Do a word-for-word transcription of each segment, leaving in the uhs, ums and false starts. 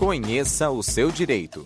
Conheça o seu direito.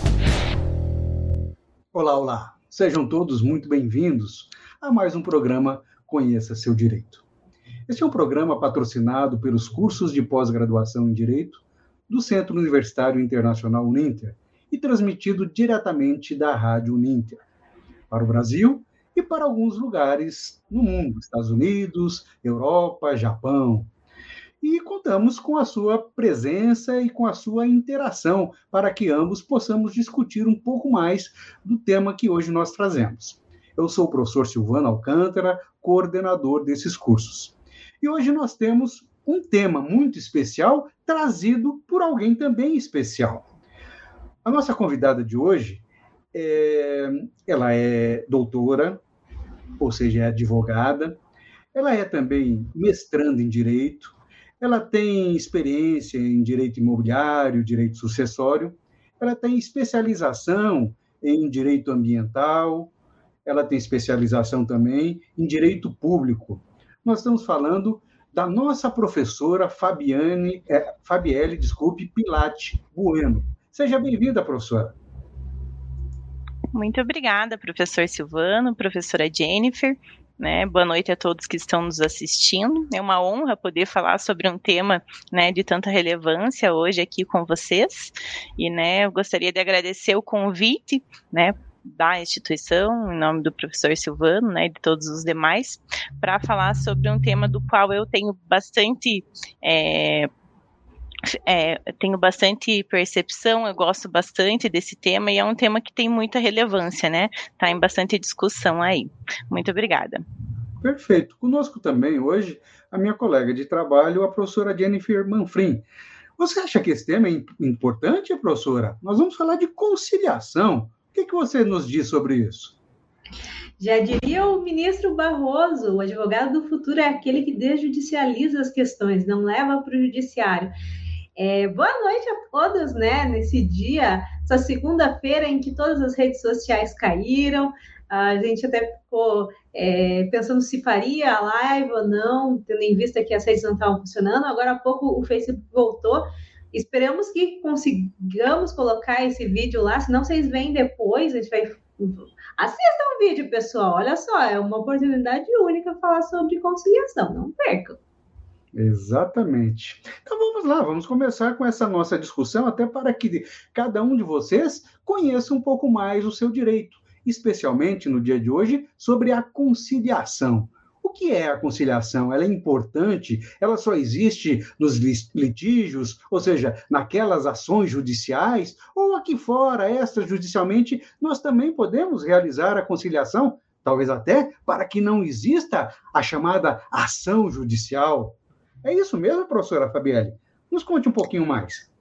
Olá, olá. Sejam todos muito bem-vindos a mais um programa Conheça Seu Direito. Este é um programa patrocinado pelos cursos de pós-graduação em Direito do Centro Universitário Internacional Uninter e transmitido diretamente da Rádio Uninter para o Brasil e para alguns lugares no mundo, Estados Unidos, Europa, Japão. E contamos com a sua presença e com a sua interação para que ambos possamos discutir um pouco mais do tema que hoje nós trazemos. Eu sou o professor Silvano Alcântara, coordenador desses cursos. E hoje nós temos um tema muito especial trazido por alguém também especial. A nossa convidada de hoje, é, ela é doutora, ou seja, é advogada, ela é também mestranda em Direito, ela tem experiência em Direito Imobiliário, Direito Sucessório, ela tem especialização em Direito Ambiental, ela tem especialização também em Direito Público. Nós estamos falando da nossa professora Fabiane, é, Fabielle, desculpe, Pilate Bueno. Seja bem-vinda, professora. Muito obrigada, professor Silvano, professora Jennifer. Né? Boa noite a todos que estão nos assistindo. É uma honra poder falar sobre um tema, né, de tanta relevância hoje aqui com vocês. E, né, eu gostaria de agradecer o convite, né, da instituição, em nome do professor Silvano, né, e de todos os demais, para falar sobre um tema do qual eu tenho bastante... É, É, tenho bastante percepção, eu gosto bastante desse tema e é um tema que tem muita relevância, né? Está em bastante discussão aí. Muito obrigada. Perfeito. Conosco também hoje a minha colega de trabalho, a professora Jennifer Manfrim. Você acha que esse tema é importante, professora? Nós vamos falar de conciliação. O que, que você nos diz sobre isso? Já diria o ministro Barroso, o advogado do futuro é aquele que desjudicializa as questões, não leva para o judiciário. É, boa noite a todos, né, nesse dia, essa segunda-feira em que todas as redes sociais caíram, a gente até ficou é, pensando se faria a live ou não, tendo em vista que as redes não estavam funcionando, agora há pouco o Facebook voltou, esperamos que consigamos colocar esse vídeo lá, senão vocês veem depois, a gente vai... Assistam o vídeo, pessoal, olha só, é uma oportunidade única falar sobre conciliação, não percam. Exatamente. Então vamos lá, vamos começar com essa nossa discussão, até para que cada um de vocês conheça um pouco mais o seu direito, especialmente no dia de hoje, sobre a conciliação. O que é a conciliação? Ela é importante? Ela só existe nos litígios, ou seja, naquelas ações judiciais, ou aqui fora, extrajudicialmente, nós também podemos realizar a conciliação, talvez até para que não exista a chamada ação judicial. É isso mesmo, professora Fabielle? Nos conte um pouquinho mais.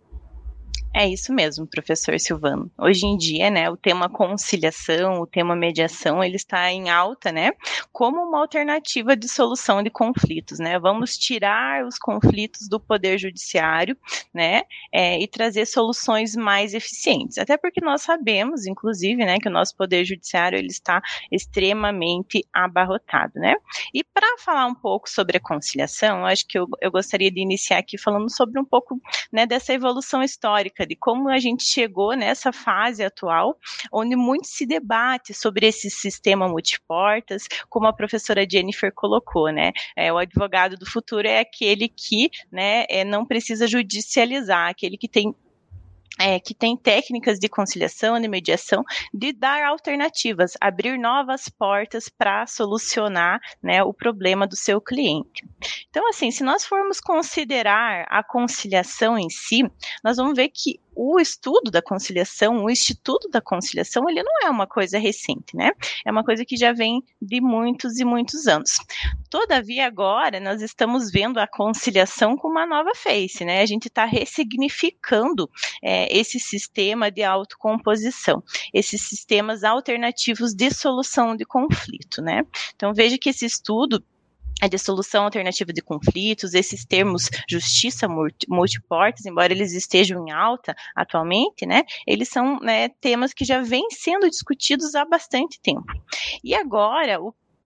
É isso mesmo, professor Silvano. Hoje em dia, né, o tema conciliação, o tema mediação, ele está em alta, né, como uma alternativa de solução de conflitos, né. Vamos tirar os conflitos do poder judiciário, né, é, e trazer soluções mais eficientes. Até porque nós sabemos, inclusive, né, que o nosso poder judiciário ele está extremamente abarrotado, né. E para falar um pouco sobre a conciliação, eu acho que eu, eu gostaria de iniciar aqui falando sobre um pouco, né, dessa evolução histórica de como a gente chegou nessa fase atual, onde muito se debate sobre esse sistema multiportas, como a professora Jennifer colocou, né? É, o advogado do futuro é aquele que, né, é, não precisa judicializar, aquele que tem É, que tem técnicas de conciliação, de mediação, de dar alternativas, abrir novas portas para solucionar, né, o problema do seu cliente. Então, assim, se nós formos considerar a conciliação em si, nós vamos ver que o estudo da conciliação, o Instituto da Conciliação, ele não é uma coisa recente, né? É uma coisa que já vem de muitos e muitos anos. Todavia, agora, nós estamos vendo a conciliação com uma nova face, né? A gente está ressignificando é, esse sistema de autocomposição, esses sistemas alternativos de solução de conflito, né? Então, veja que esse estudo a de solução alternativa de conflitos, esses termos justiça multiportas, embora eles estejam em alta atualmente, né, eles são, né, temas que já vêm sendo discutidos há bastante tempo. E agora, o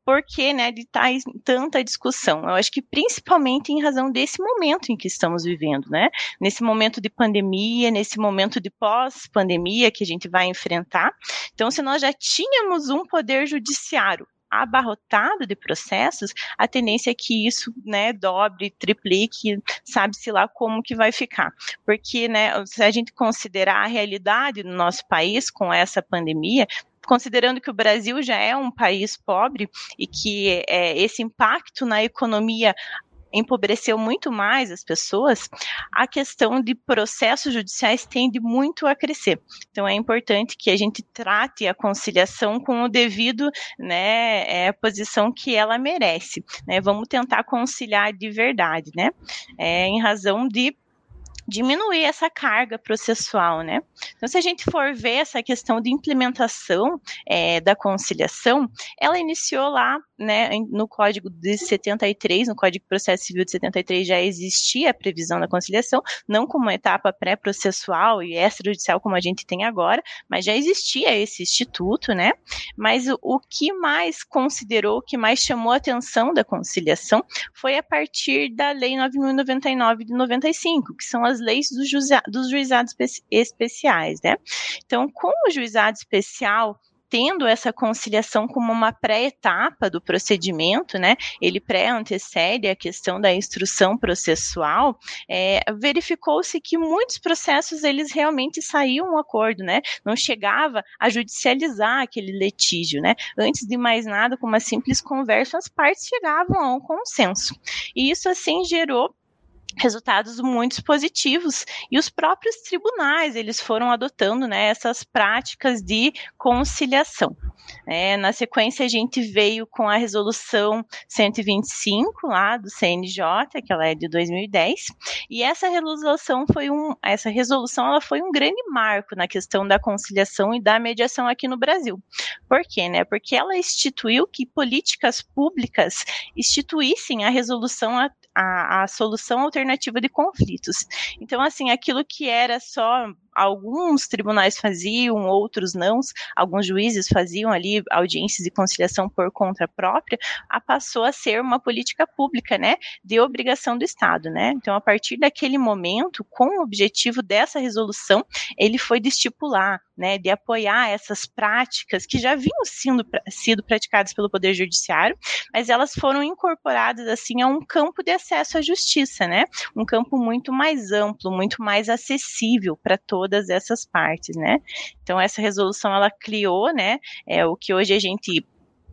por que, né, de estar em tanta discussão? Eu acho que principalmente em razão desse momento em que estamos vivendo, né? Nesse momento de pandemia, nesse momento de pós-pandemia que a gente vai enfrentar. Então, se nós já tínhamos um poder judiciário abarrotado de processos, a tendência é que isso, né, dobre, triplique, sabe-se lá como que vai ficar. Porque, né, se a gente considerar a realidade do nosso país com essa pandemia, considerando que o Brasil já é um país pobre e que é, esse impacto na economia empobreceu muito mais as pessoas, a questão de processos judiciais tende muito a crescer. Então, é importante que a gente trate a conciliação com o devido, né, é, posição que ela merece, né? Vamos tentar conciliar de verdade, né? É, em razão de diminuir essa carga processual, né? Então, se a gente for ver essa questão de implementação é, da conciliação, ela iniciou lá, né, no Código de setenta e três, no Código de Processo Civil de setenta e três já existia a previsão da conciliação, não como uma etapa pré-processual e extrajudicial como a gente tem agora, mas já existia esse instituto, né? Mas o, o que mais considerou, o que mais chamou a atenção da conciliação foi a partir da Lei nove mil e noventa e nove de noventa e cinco, que são as leis dos, juiza, dos juizados especiais, né? Então, com o juizado especial tendo essa conciliação como uma pré-etapa do procedimento, né, ele pré-antecede a questão da instrução processual, é, verificou-se que muitos processos, eles realmente saíam um acordo, né, não chegava a judicializar aquele litígio, né, antes de mais nada, com uma simples conversa, as partes chegavam a um consenso, e isso, assim, gerou resultados muito positivos, e os próprios tribunais, eles foram adotando, né, essas práticas de conciliação. É, na sequência, a gente veio com a resolução cento e vinte e cinco, lá do C N J, que ela é de dois mil e dez, e essa resolução foi um, essa resolução, ela foi um grande marco na questão da conciliação e da mediação aqui no Brasil. Por quê, né? Porque ela instituiu que políticas públicas instituíssem a resolução, a, a, a solução alternativa de conflitos. Então, assim, aquilo que era só alguns tribunais faziam, outros não, alguns juízes faziam ali audiências de conciliação por conta própria, a passou a ser uma política pública, né, de obrigação do Estado, né. Então, a partir daquele momento, com o objetivo dessa resolução, ele foi de estipular, né, de apoiar essas práticas que já vinham sendo, sido praticadas pelo Poder Judiciário, mas elas foram incorporadas, assim, a um campo de acesso à justiça, né, um campo muito mais amplo, muito mais acessível para todos todas essas partes, né? Então, essa resolução, ela criou, né, é, o que hoje a gente...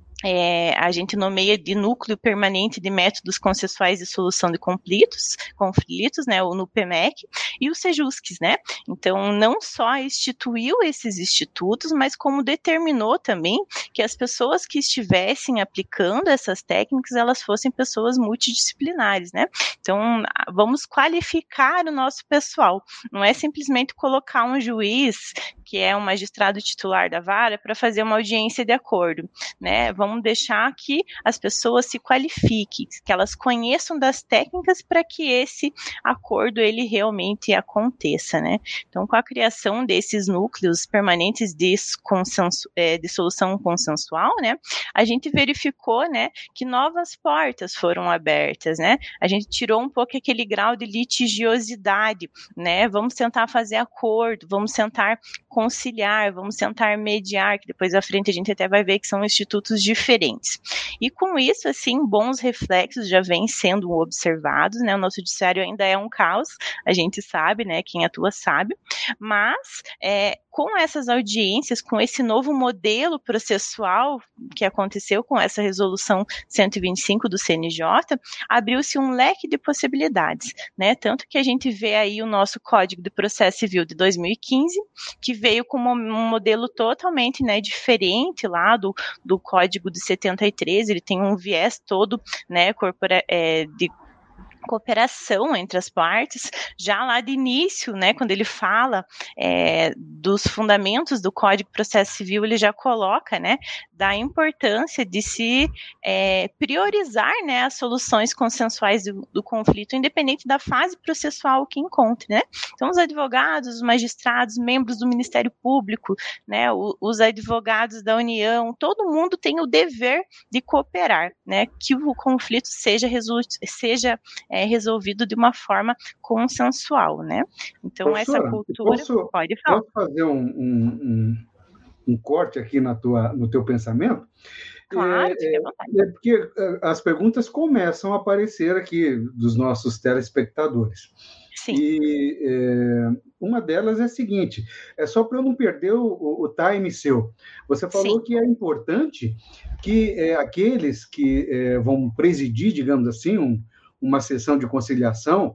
É, a gente nomeia de Núcleo Permanente de Métodos Consensuais de Solução de Conflitos, conflitos, né, o NUPEMEC, e o SEJUSCs, né, então não só instituiu esses institutos, mas como determinou também que as pessoas que estivessem aplicando essas técnicas, elas fossem pessoas multidisciplinares, né, então vamos qualificar o nosso pessoal, não é simplesmente colocar um juiz, que é um magistrado titular da vara, para fazer uma audiência de acordo, né, vamos Vamos deixar que as pessoas se qualifiquem, que elas conheçam das técnicas para que esse acordo ele realmente aconteça, né? Então, com a criação desses núcleos permanentes de, consenso, é, de solução consensual, né, a gente verificou, né, que novas portas foram abertas, né? A gente tirou um pouco aquele grau de litigiosidade, né? Vamos tentar fazer acordo, vamos tentar conciliar, vamos tentar mediar, que depois à frente a gente até vai ver que são institutos diferentes. E com isso, assim, bons reflexos já vêm sendo observados, né, o nosso judiciário ainda é um caos, a gente sabe, né, quem atua sabe, mas é, com essas audiências, com esse novo modelo processual que aconteceu com essa resolução cento e vinte e cinco do C N J, abriu-se um leque de possibilidades, né, tanto que a gente vê aí o nosso Código de Processo Civil de dois mil e quinze, que veio com um modelo totalmente, né, diferente lá do, do Código de setenta e três, ele tem um viés todo, né, corpora, é, de cooperação entre as partes, já lá de início, né, quando ele fala é, dos fundamentos do Código de Processo Civil, ele já coloca, né, da importância de se é, priorizar, né, as soluções consensuais do, do conflito, independente da fase processual que encontre, né. Então, os advogados, os magistrados, membros do Ministério Público, né, o, os advogados da União, todo mundo tem o dever de cooperar, né, que o conflito seja, resolu- seja É, resolvido de uma forma consensual, né? Então, Professora, essa cultura... Posso, pode falar. posso fazer um, um, um, um corte aqui na tua, no teu pensamento? Claro, é, fique à vontade. É porque as perguntas começam a aparecer aqui dos nossos telespectadores. Sim. E é, uma delas é a seguinte, é só para eu não perder o, o time seu. Você falou Sim. que é importante que é, aqueles que é, vão presidir, digamos assim, um, uma sessão de conciliação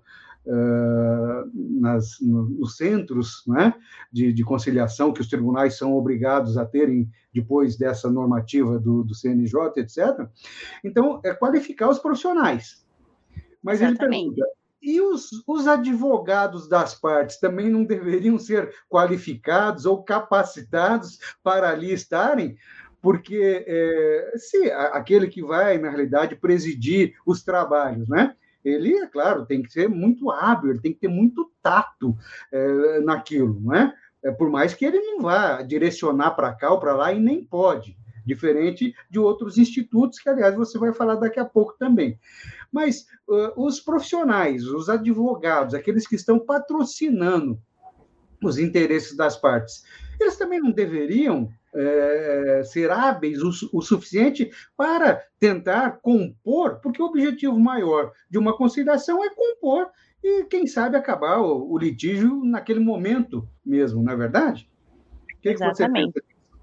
uh, nas, no, nos centros, né, de, de conciliação que os tribunais são obrigados a terem depois dessa normativa do, do C N J, etcétera. Então, é qualificar os profissionais. Mas Exatamente. Ele pergunta, e os, os advogados das partes também não deveriam ser qualificados ou capacitados para ali estarem? Porque é, se aquele que vai, na realidade, presidir os trabalhos, né? Ele, é claro, tem que ser muito hábil, ele tem que ter muito tato é, naquilo, não é? É, por mais que ele não vá direcionar para cá ou para lá, e nem pode, diferente de outros institutos, que, aliás, você vai falar daqui a pouco também. Mas uh, os profissionais, os advogados, aqueles que estão patrocinando os interesses das partes, eles também não deveriam é, ser hábeis o, o suficiente para tentar compor, porque o objetivo maior de uma conciliação é compor e, quem sabe, acabar o, o litígio naquele momento mesmo, não é verdade? O que, que você pensa?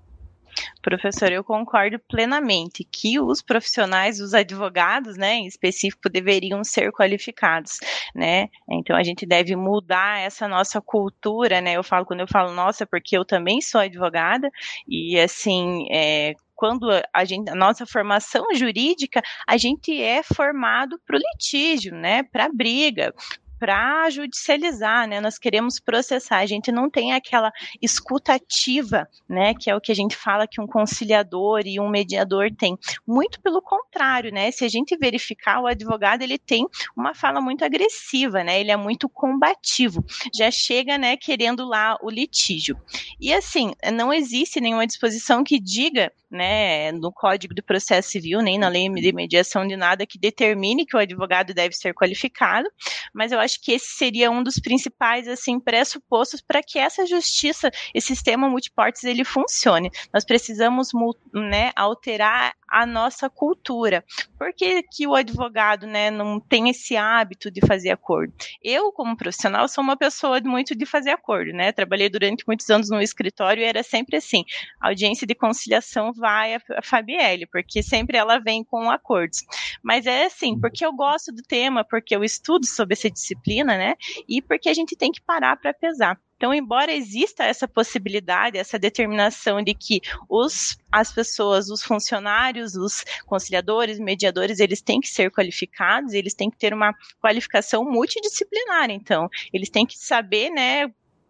Professor, eu concordo plenamente que os profissionais, os advogados, né, em específico, deveriam ser qualificados, né? Então, a gente deve mudar essa nossa cultura, né? Eu falo, quando eu falo nossa, porque eu também sou advogada, e, assim, é, quando a, gente, a nossa formação jurídica, a gente é formado para o litígio, né, para a briga, para judicializar, né? Nós queremos processar, a gente não tem aquela escuta ativa, né? Que é o que a gente fala que um conciliador e um mediador tem. Muito pelo contrário, né? Se a gente verificar, o advogado, ele tem uma fala muito agressiva, né? Ele é muito combativo, já chega, né, querendo lá o litígio. E assim, não existe nenhuma disposição que diga, né, no Código do Processo Civil, nem na lei de mediação de nada, que determine que o advogado deve ser qualificado, mas eu acho que esse seria um dos principais, assim, pressupostos para que essa justiça, esse sistema multiportes, ele funcione. Nós precisamos, né, alterar a nossa cultura. Por que que o advogado, né, não tem esse hábito de fazer acordo? Eu, como profissional, sou uma pessoa muito de fazer acordo, né? Trabalhei durante muitos anos no escritório e era sempre assim, a audiência de conciliação vai a Fabielle, porque sempre ela vem com acordos. Mas é assim, porque eu gosto do tema, porque eu estudo sobre essa disciplina, né? E porque a gente tem que parar para pesar. Então, embora exista essa possibilidade, essa determinação de que os, as pessoas, os funcionários, os conciliadores, mediadores, eles têm que ser qualificados, eles têm que ter uma qualificação multidisciplinar, então, eles têm que saber, né,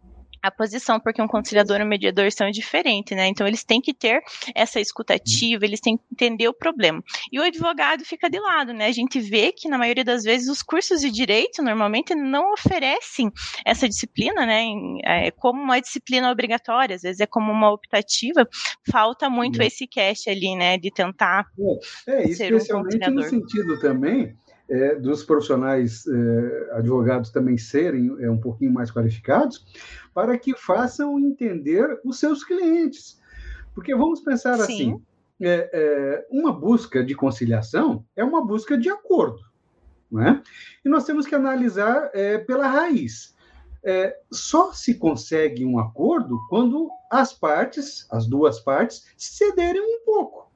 a posição, porque um conciliador e um mediador são diferentes, né? Então, eles têm que ter essa escutativa, eles têm que entender o problema. E o advogado fica de lado, né? A gente vê que, na maioria das vezes, os cursos de direito, normalmente, não oferecem essa disciplina, né? É como uma disciplina obrigatória, às vezes é como uma optativa, falta muito é. esse cast ali, né? De tentar é, é, ser um especialmente conciliador. No sentido também é, dos profissionais é, advogados também serem é, um pouquinho mais qualificados, para que façam entender os seus clientes. Porque vamos pensar Sim. assim, é, é, uma busca de conciliação é uma busca de acordo, não é? E nós temos que analisar é, pela raiz. É, só se consegue um acordo quando as partes, as duas partes, cederem um pouco.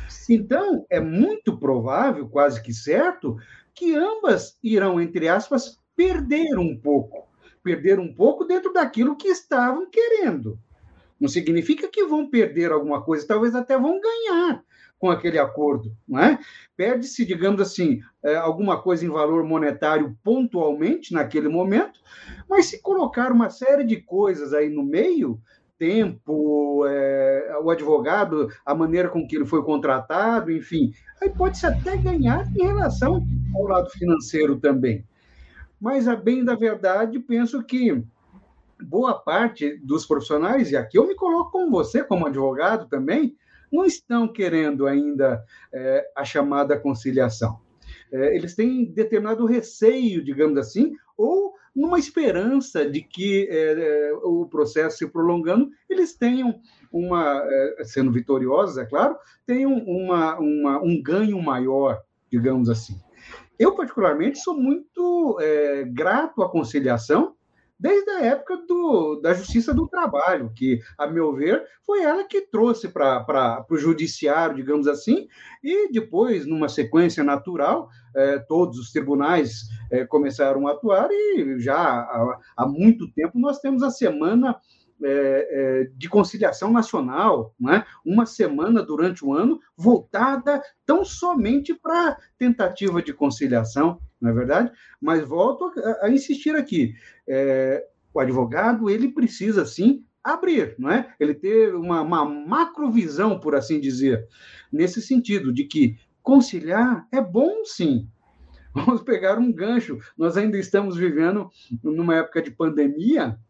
Então, é muito provável, quase que certo, que ambas irão, entre aspas, perder um pouco. Perder um pouco dentro daquilo que estavam querendo. Não significa que vão perder alguma coisa, talvez até vão ganhar, com aquele acordo, não é? Perde-se, digamos assim, alguma coisa em valor monetário pontualmente naquele momento, mas se colocar uma série de coisas aí no meio, tempo, é, o advogado, a maneira com que ele foi contratado, enfim, aí pode-se até ganhar em relação ao lado financeiro também. Mas, a bem da verdade, penso que boa parte dos profissionais, e aqui eu me coloco com você, como advogado também, não estão querendo ainda é, a chamada conciliação. É, eles têm determinado receio, digamos assim, ou numa esperança de que, é, o processo se prolongando, eles tenham uma, é, sendo vitoriosos, é claro, tenham uma, uma, um ganho maior, digamos assim. Eu, particularmente, sou muito é, grato à conciliação, desde a época do, da Justiça do Trabalho, que, a meu ver, foi ela que trouxe para o judiciário, digamos assim, e depois, numa sequência natural, eh, todos os tribunais eh, começaram a atuar, e já há, há muito tempo nós temos a semana eh, eh, de conciliação nacional, né? Uma semana durante o ano voltada tão somente para tentativa de conciliação, não é verdade? Mas volto a, a insistir aqui, é, o advogado, ele precisa, sim, abrir, não é? Ele ter uma, uma macrovisão, por assim dizer, nesse sentido, de que conciliar é bom, sim. Vamos pegar um gancho. Nós ainda estamos vivendo numa época de pandemia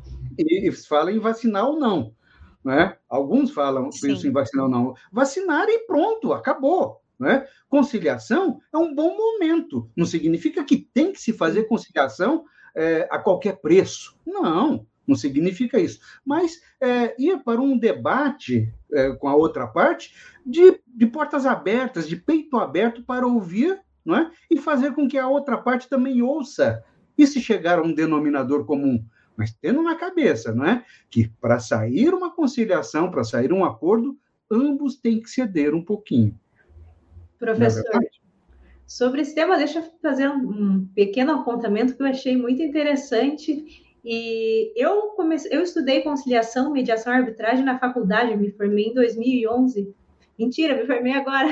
e falam em vacinar ou não, não é? Alguns falam isso em vacinar ou não. Vacinar e pronto, acabou. Né? Conciliação é um bom momento. Não significa que tem que se fazer conciliação é, a qualquer preço. Não, não significa isso. Mas é, ir para um debate é, com a outra parte de, de portas abertas, de peito aberto para ouvir, não é? E fazer com que a outra parte também ouça. E se chegar a um denominador comum? Mas tendo na cabeça, não é? Que para sair uma conciliação, para sair um acordo, ambos têm que ceder um pouquinho. Professor, sobre esse tema, deixa eu fazer um pequeno apontamento que eu achei muito interessante. E eu comecei, eu estudei conciliação, mediação e arbitragem na faculdade, me formei em dois mil e onze. Mentira, me formei agora.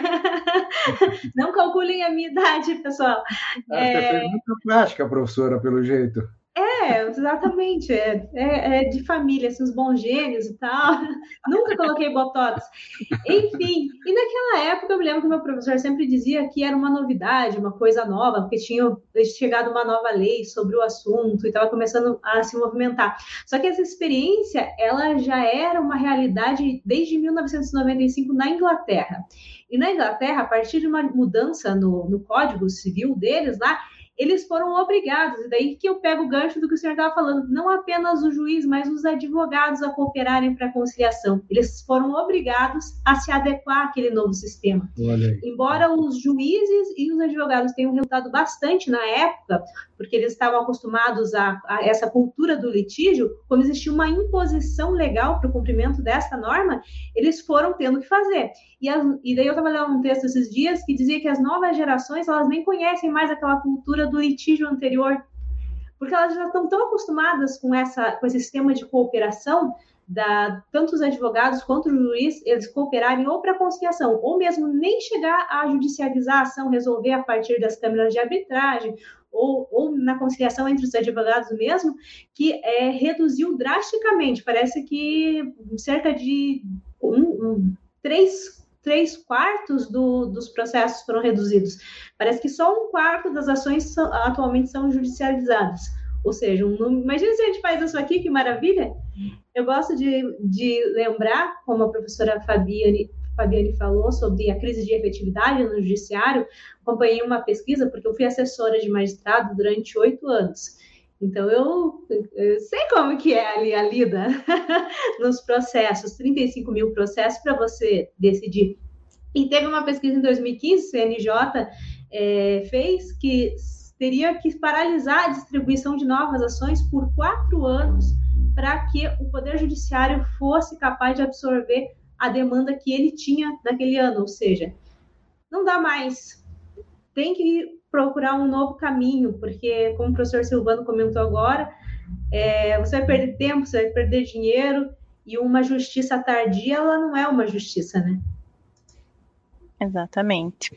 Não calculem a minha idade, pessoal. Ah, é... Você fez muita prática, professora, pelo jeito. É, exatamente, é, é, é de família, assim, os bons gênios e tal, nunca coloquei botox, enfim, e naquela época eu me lembro que meu professor sempre dizia que era uma novidade, uma coisa nova, porque tinha chegado uma nova lei sobre o assunto e estava começando a se movimentar, só que essa experiência, ela já era uma realidade desde mil novecentos e noventa e cinco na Inglaterra, e na Inglaterra, a partir de uma mudança no, no Código Civil deles lá, eles foram obrigados, e daí que eu pego o gancho do que o senhor estava falando, não apenas o juiz, mas os advogados a cooperarem para a conciliação. Eles foram obrigados a se adequar àquele novo sistema. Embora os juízes e os advogados tenham relutado bastante na época, porque eles estavam acostumados a, a essa cultura do litígio, como existia uma imposição legal para o cumprimento dessa norma, eles foram tendo que fazer. E, as, e daí eu estava lendo um texto esses dias que dizia que as novas gerações, elas nem conhecem mais aquela cultura do litígio anterior, porque elas já estão tão acostumadas com, essa, com esse sistema de cooperação, da, tanto os advogados quanto o juiz, eles cooperarem ou para conciliação, ou mesmo nem chegar a judicializar a ação, resolver a partir das câmaras de arbitragem, ou, ou na conciliação entre os advogados mesmo, que é, reduziu drasticamente, parece que cerca de um, um, três três quartos do, dos processos foram reduzidos. Parece que só um quarto das ações são, atualmente são judicializadas. Ou seja, um número... imagina se a gente faz isso aqui, que maravilha! Eu gosto de, de lembrar, como a professora Fabiane, Fabiane falou, sobre a crise de efetividade no judiciário. Acompanhei uma pesquisa, porque eu fui assessora de magistrado durante oito anos. Então, eu, eu sei como que é ali a lida nos processos, trinta e cinco mil processos para você decidir. E teve uma pesquisa em dois mil e quinze, C N J é, fez, que teria que paralisar a distribuição de novas ações por quatro anos para que o Poder Judiciário fosse capaz de absorver a demanda que ele tinha naquele ano. Ou seja, não dá mais. Tem que procurar um novo caminho, porque, como o professor Silvano comentou agora, é, você vai perder tempo, você vai perder dinheiro, e uma justiça tardia, ela não é uma justiça, né? Exatamente.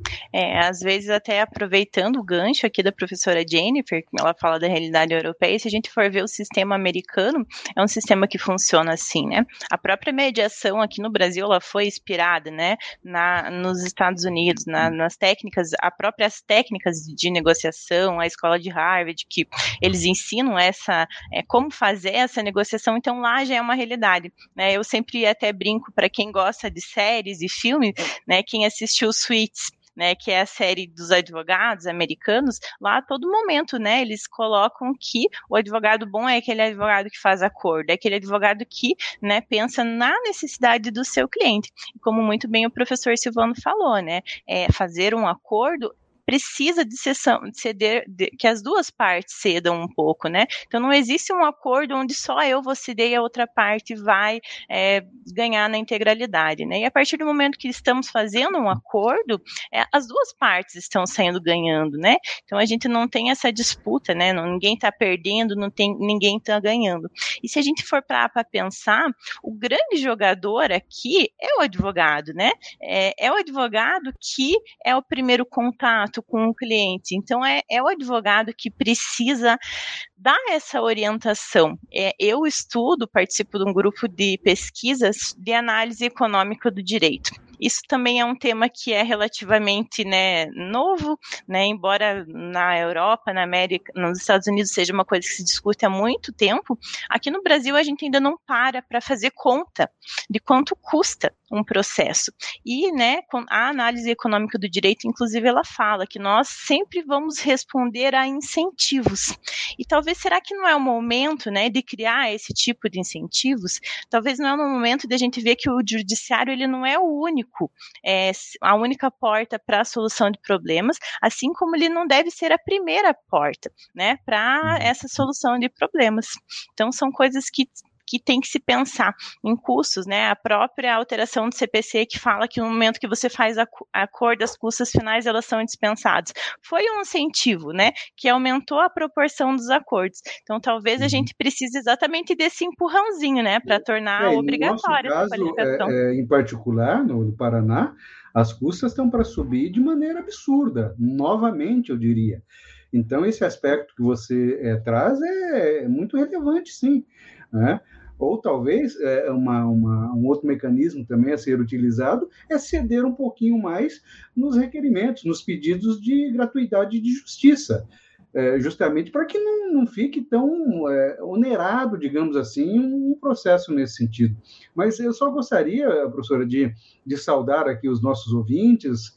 É, às vezes até aproveitando o gancho aqui da professora Jennifer, que ela fala da realidade europeia, se a gente for ver o sistema americano, é um sistema que funciona assim, né? A própria mediação aqui no Brasil, ela foi inspirada, né, na, nos Estados Unidos, na, nas técnicas, as próprias técnicas de negociação, a escola de Harvard, que eles ensinam essa, é, como fazer essa negociação, então lá já é uma realidade, né? Eu sempre até brinco para quem gosta de séries e filmes, né, quem assistiu Suits, né, que é a série dos advogados americanos, lá a todo momento, né, eles colocam que o advogado bom é aquele advogado que faz acordo, é aquele advogado que, né, pensa na necessidade do seu cliente. Como muito bem o professor Silvano falou, né, é, fazer um acordo precisa de, cessão, de ceder, de, que as duas partes cedam um pouco, né? Então não existe um acordo onde só eu vou ceder e a outra parte vai é, ganhar na integralidade, né? E a partir do momento que estamos fazendo um acordo, é, as duas partes estão saindo ganhando, né? Então a gente não tem essa disputa, né? Não, ninguém está perdendo, não tem, ninguém está ganhando. E se a gente for para pensar, o grande jogador aqui é o advogado, né? É, é o advogado que é o primeiro contato com o cliente. Então, é, é o advogado que precisa dar essa orientação. É, eu estudo, participo de um grupo de pesquisas de análise econômica do direito. Isso também é um tema que é relativamente, né, novo, né, embora na Europa, na América, nos Estados Unidos seja uma coisa que se discute há muito tempo, aqui no Brasil a gente ainda não para para fazer conta de quanto custa um processo. E, né, a análise econômica do direito, inclusive, ela fala que nós sempre vamos responder a incentivos. E talvez, será que não é o momento, né, de criar esse tipo de incentivos? Talvez não é o momento de a gente ver que o judiciário, ele não é o único, é a única porta para a solução de problemas, assim como ele não deve ser a primeira porta, né, para essa solução de problemas. Então, são coisas que que tem que se pensar em custos, né? A própria alteração do C P C que fala que no momento que você faz a, a cor das custas finais, elas são dispensadas. Foi um incentivo, né? Que aumentou a proporção dos acordos. Então, talvez a gente precise exatamente desse empurrãozinho, né? Para tornar é, obrigatória essa qualificação. É, é, em particular, no, no Paraná, as custas estão para subir de maneira absurda, novamente, eu diria. Então, esse aspecto que você é, traz é, é muito relevante, sim, né? Ou talvez é, uma, uma, um outro mecanismo também a ser utilizado é ceder um pouquinho mais nos requerimentos, nos pedidos de gratuidade de justiça, é, justamente para que não, não fique tão é, onerado, digamos assim, um processo nesse sentido. Mas eu só gostaria, professora, de, de saudar aqui os nossos ouvintes,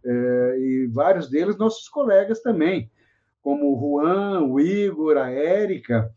é, e vários deles nossos colegas também, como o Juan, o Igor, a Érica.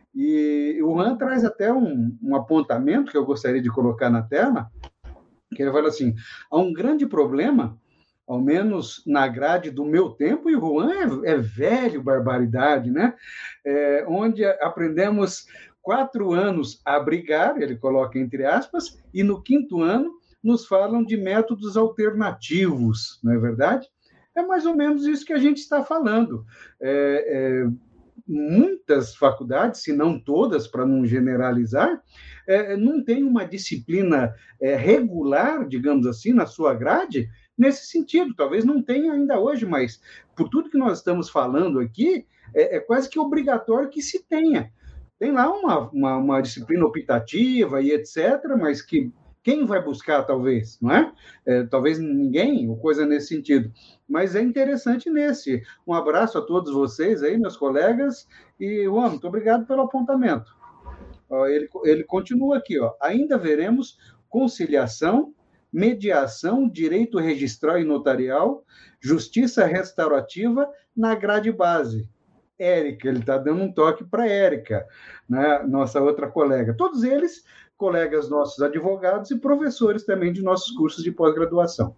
E o Juan traz até um, um apontamento que eu gostaria de colocar na tela, que ele fala assim, há um grande problema, ao menos na grade do meu tempo, e o Juan é, é velho, barbaridade, né? É, onde aprendemos quatro anos a brigar, ele coloca entre aspas, e no quinto ano nos falam de métodos alternativos, não é verdade? É mais ou menos isso que a gente está falando. É, é, muitas faculdades, se não todas, para não generalizar, é, não tem uma disciplina é, regular, digamos assim, na sua grade, nesse sentido. Talvez não tenha ainda hoje, mas por tudo que nós estamos falando aqui, é, é quase que obrigatório que se tenha. Tem lá uma, uma, uma disciplina optativa e etcétera, mas que quem vai buscar, talvez, não é? é? Talvez ninguém, ou coisa nesse sentido. Mas é interessante nesse. Um abraço a todos vocês aí, meus colegas, e, Juan, muito obrigado pelo apontamento. Ó, ele, ele continua aqui, ó. Ainda veremos conciliação, mediação, direito registral e notarial, justiça restaurativa na grade base. Érica, ele está dando um toque para a Érica, né? Nossa outra colega. Todos eles colegas nossos advogados e professores também de nossos cursos de pós-graduação.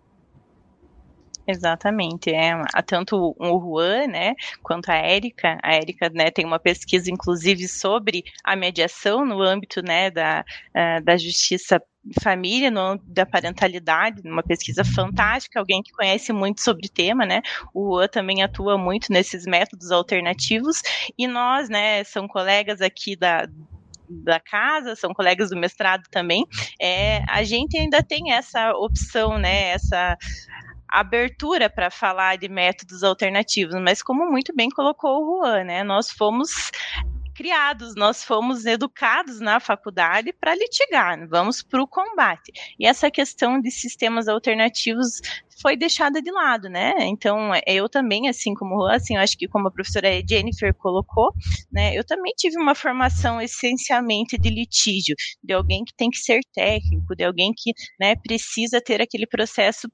Exatamente, é, tanto o Juan, né, quanto a Érica, a Érica, né, tem uma pesquisa, inclusive, sobre a mediação no âmbito, né, da, uh, da justiça família, no âmbito da parentalidade, uma pesquisa fantástica, alguém que conhece muito sobre o tema, né, o Juan também atua muito nesses métodos alternativos, e nós, né, são colegas aqui da da casa, são colegas do mestrado também, é, a gente ainda tem essa opção, né, essa abertura para falar de métodos alternativos, mas como muito bem colocou o Juan, né, nós fomos criados, nós fomos educados na faculdade para litigar, vamos para o combate. E essa questão de sistemas alternativos foi deixada de lado, né? Então, eu também, assim como o Juan, assim, eu acho que como a professora Jennifer colocou, né, eu também tive uma formação essencialmente de litígio, de alguém que tem que ser técnico, de alguém que, né, precisa ter aquele processo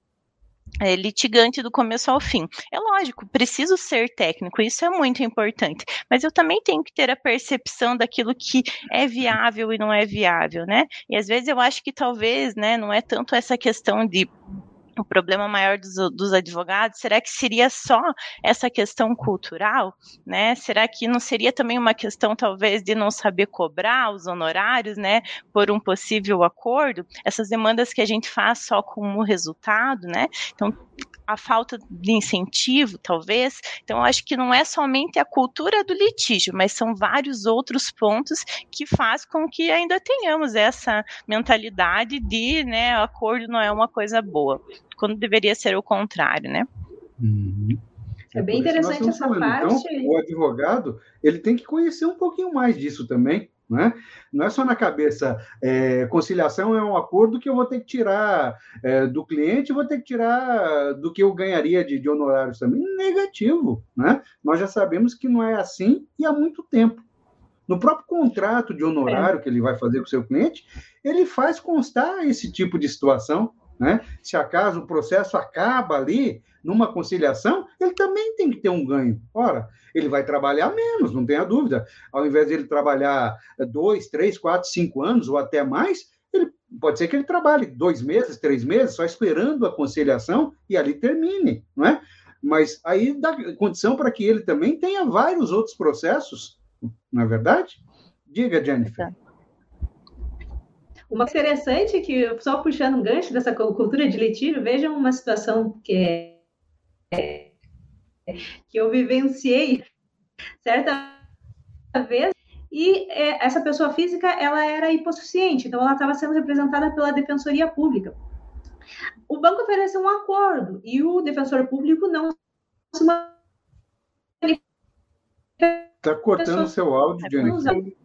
É, litigante do começo ao fim. É lógico, preciso ser técnico, isso é muito importante, mas eu também tenho que ter a percepção daquilo que é viável e não é viável, né? E às vezes eu acho que talvez, né, não é tanto essa questão de o problema maior dos, dos advogados, será que seria só essa questão cultural, né? Será que não seria também uma questão, talvez, de não saber cobrar os honorários, né, por um possível acordo? Essas demandas que a gente faz só como resultado, né? Então, a falta de incentivo, talvez. Então, eu acho que não é somente a cultura do litígio, mas são vários outros pontos que faz com que ainda tenhamos essa mentalidade de, né, acordo não é uma coisa boa, quando deveria ser o contrário, né? Uhum. É, é bem interessante essa falando. parte. Então, o advogado, ele tem que conhecer um pouquinho mais disso também, né? Não é só na cabeça, é, conciliação é um acordo que eu vou ter que tirar é, do cliente, vou ter que tirar do que eu ganharia de, de honorários também. Negativo, né? Nós já sabemos que não é assim e há muito tempo. No próprio contrato de honorário é. que ele vai fazer com o seu cliente, ele faz constar esse tipo de situação, né? Se acaso o processo acaba ali, numa conciliação, ele também tem que ter um ganho. Ora, ele vai trabalhar menos, não tenha dúvida. Ao invés de ele trabalhar dois, três, quatro, cinco anos ou até mais, ele, pode ser que ele trabalhe dois meses, três meses, só esperando a conciliação e ali termine, não é? Mas aí dá condição para que ele também tenha vários outros processos, não é verdade? Diga, Jennifer. Uma interessante que, só puxando um gancho dessa cultura de litígio, vejam uma situação que, é, que eu vivenciei certa vez, e é, essa pessoa física, ela era hipossuficiente, então ela estava sendo representada pela Defensoria Pública. O banco ofereceu um acordo, e o defensor público não se manifestou. Está cortando o seu áudio, Jennifer.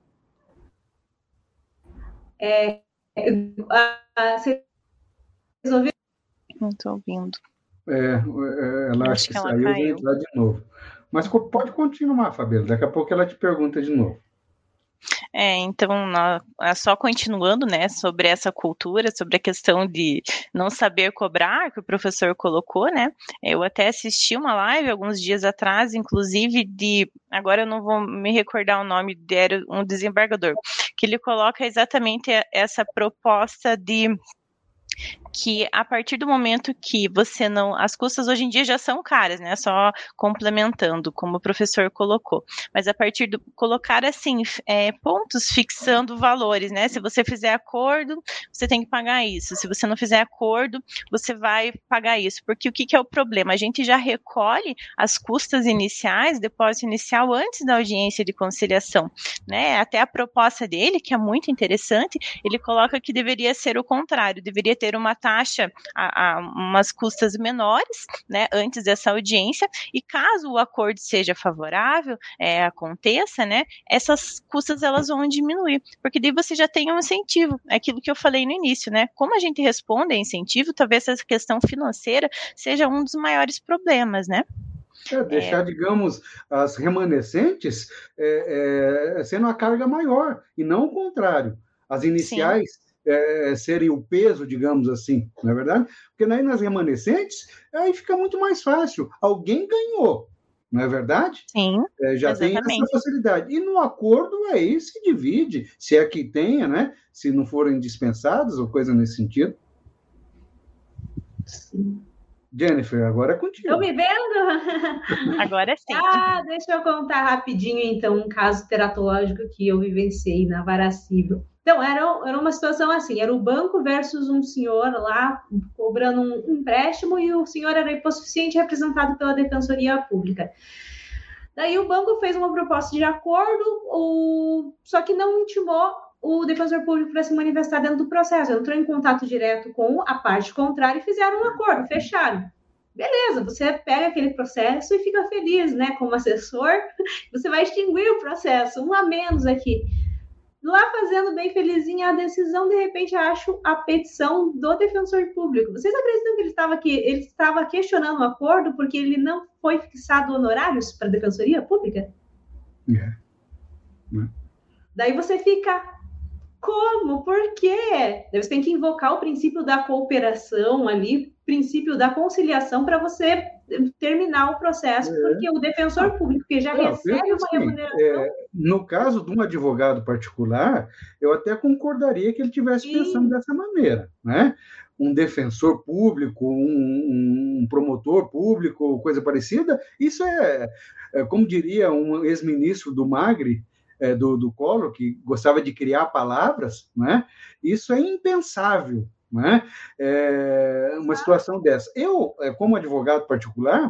É, a, a, vocês ouviram? Não estou ouvindo. É, ela acho que, que ela saiu e vai entrar de novo. Mas pode continuar, Fabíola. Daqui a pouco ela te pergunta de novo. É, então, só continuando, né, sobre essa cultura, sobre a questão de não saber cobrar, que o professor colocou, né, eu até assisti uma live alguns dias atrás, inclusive de, agora eu não vou me recordar o nome, era um desembargador, que ele coloca exatamente essa proposta de que a partir do momento que você não... As custas hoje em dia já são caras, né? Só complementando, como o professor colocou. Mas a partir do... Colocar, assim, é, pontos fixando valores, né? Se você fizer acordo, você tem que pagar isso. Se você não fizer acordo, você vai pagar isso. Porque o que, que é o problema? A gente já recolhe as custas iniciais, depósito inicial, antes da audiência de conciliação, né? Até a proposta dele, que é muito interessante, ele coloca que deveria ser o contrário. Deveria ter uma taxa, a, a umas custas menores, né, antes dessa audiência, e caso o acordo seja favorável, é, aconteça, né, essas custas elas vão diminuir, porque daí você já tem um incentivo, é aquilo que eu falei no início, né, como a gente responde a incentivo, talvez essa questão financeira seja um dos maiores problemas, né. É, deixar, é. digamos, as remanescentes é, é, sendo a carga maior, e não o contrário, as iniciais Sim. É, serem o peso, digamos assim, não é verdade? Porque aí nas remanescentes, aí fica muito mais fácil. Alguém ganhou, não é verdade? Sim, é, já exatamente. tem essa facilidade. E no acordo, aí se divide, se é que tenha, né? Se não forem dispensados ou coisa nesse sentido. Sim. Jennifer, agora é contigo. Estão me vendo? Agora sim. Ah, deixa eu contar rapidinho, então, um caso teratológico que eu vivenciei na vara civil. Então, era, era uma situação assim, era o banco versus um senhor lá cobrando um, um empréstimo e o senhor era hipossuficiente representado pela Defensoria Pública. Daí o banco fez uma proposta de acordo, o... só que não intimou o defensor público para se manifestar dentro do processo. Entrou em contato direto com a parte contrária e fizeram um acordo, fecharam. Beleza, você pega aquele processo e fica feliz, né? Como assessor, você vai extinguir o processo, um a menos aqui. Lá fazendo bem felizinha a decisão, de repente acho a petição do defensor público. Vocês acreditam que ele estava aqui, ele estava questionando o acordo porque ele não foi fixado honorários para a defensoria pública? É. É. Daí você fica, como? Por quê? Daí você tem que invocar o princípio da cooperação ali, princípio da conciliação para você terminar o processo, é. Porque o defensor público, que já é, recebe uma assim, remuneração... É, no caso de um advogado particular, eu até concordaria que ele estivesse pensando dessa maneira, né? Um defensor público, um, um promotor público, coisa parecida, isso é, é como diria um ex-ministro do Magre, é, do, do Collor, que gostava de criar palavras, né? Isso é impensável, né? É uma situação dessa. Eu, como advogado particular,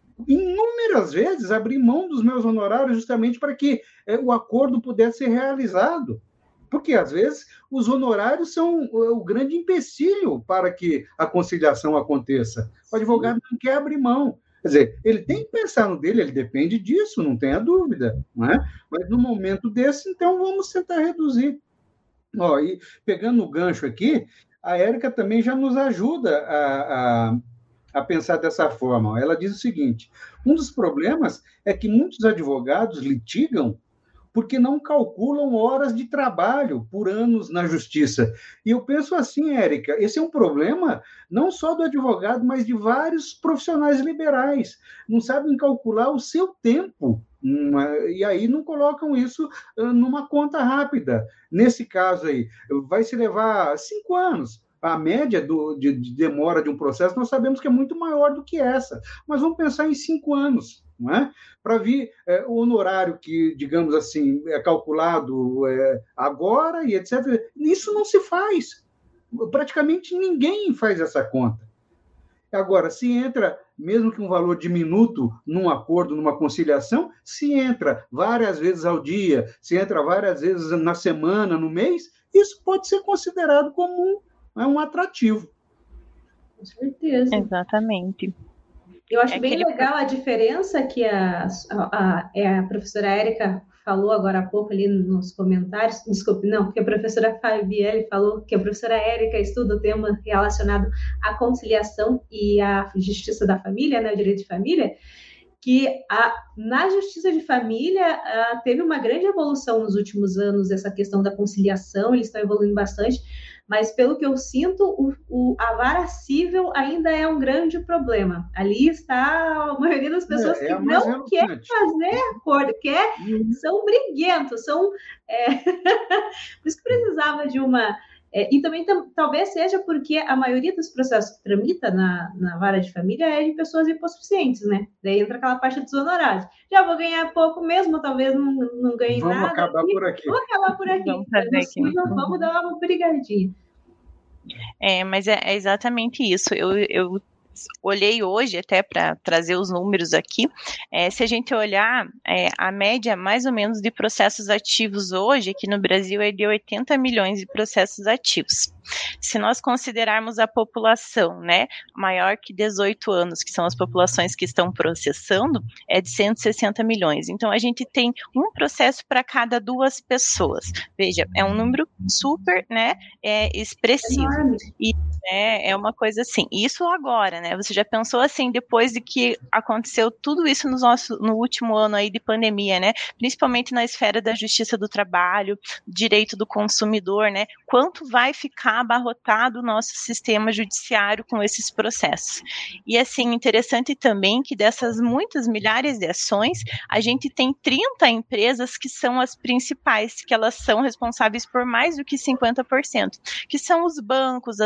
inúmeras vezes abri mão dos meus honorários justamente para que é, o acordo pudesse ser realizado. Porque, às vezes, os honorários são o grande empecilho para que a conciliação aconteça. O advogado não quer abrir mão. Quer dizer, ele tem que pensar no dele, ele depende disso, não tenha dúvida, não é? Mas no momento desse, então, vamos tentar reduzir. Ó, e pegando o gancho aqui, a Érica também já nos ajuda a, a, a pensar dessa forma. Ela diz o seguinte: um dos problemas é que muitos advogados litigam porque não calculam horas de trabalho por anos na justiça. E eu penso assim, Érica, esse é um problema não só do advogado, mas de vários profissionais liberais. Não sabem calcular o seu tempo, e aí não colocam isso numa conta rápida. Nesse caso aí, vai se levar cinco anos. A média do, de, de demora de um processo, nós sabemos que é muito maior do que essa. Mas vamos pensar em cinco anos, não é? Para vir é, o honorário que, digamos assim, é calculado é, agora e etcétera. Isso não se faz. Praticamente ninguém faz essa conta. Agora, se entra, mesmo que um valor diminuto num acordo, numa conciliação, se entra várias vezes ao dia, se entra várias vezes na semana, no mês, isso pode ser considerado como um é um atrativo. Com certeza. Exatamente. Eu acho é bem aquele... legal a diferença que a, a, a, a professora Érica falou agora há pouco ali nos comentários, desculpe, não, porque a professora Fabielle falou que a professora Érica estuda o tema relacionado à conciliação e à justiça da família, né, o direito de família, que a, na justiça de família a, teve uma grande evolução nos últimos anos, essa questão da conciliação, eles estão evoluindo bastante, mas pelo que eu sinto, o, o, a vara civil ainda é um grande problema. Ali está a maioria das pessoas é, é que não quer fazer acordo, quer, uhum. São briguentos, são... É... Por isso que precisava de uma... É, e também tam, talvez seja porque a maioria dos processos que tramita na, na vara de família é de pessoas hipossuficientes, né? Daí entra aquela parte dos honorários. Já vou ganhar pouco mesmo, talvez não, não ganhe vamos nada. Vamos acabar por aqui. Vou acabar por aqui. Vamos, fazer aqui. Vamos, vamos dar uma brigadinha. É, mas é, é exatamente isso. Eu... eu... olhei hoje até para trazer os números aqui, é, se a gente olhar é, a média mais ou menos de processos ativos hoje aqui no Brasil é de oitenta milhões de processos ativos. Se nós considerarmos a população, né, maior que dezoito anos, que são as populações que estão processando, é de cento e sessenta milhões. Então, a gente tem um processo para cada duas pessoas. Veja, é um número super, né, é, expressivo. E é, é uma coisa assim, isso agora, né, você já pensou assim, depois de que aconteceu tudo isso no, nosso, no último ano aí de pandemia, né, principalmente na esfera da justiça do trabalho, direito do consumidor, né, quanto vai ficar abarrotado o nosso sistema judiciário com esses processos. E assim, interessante também que dessas muitas milhares de ações, a gente tem trinta empresas que são as principais, que elas são responsáveis por mais do que cinquenta por cento, que são os bancos, as telefones,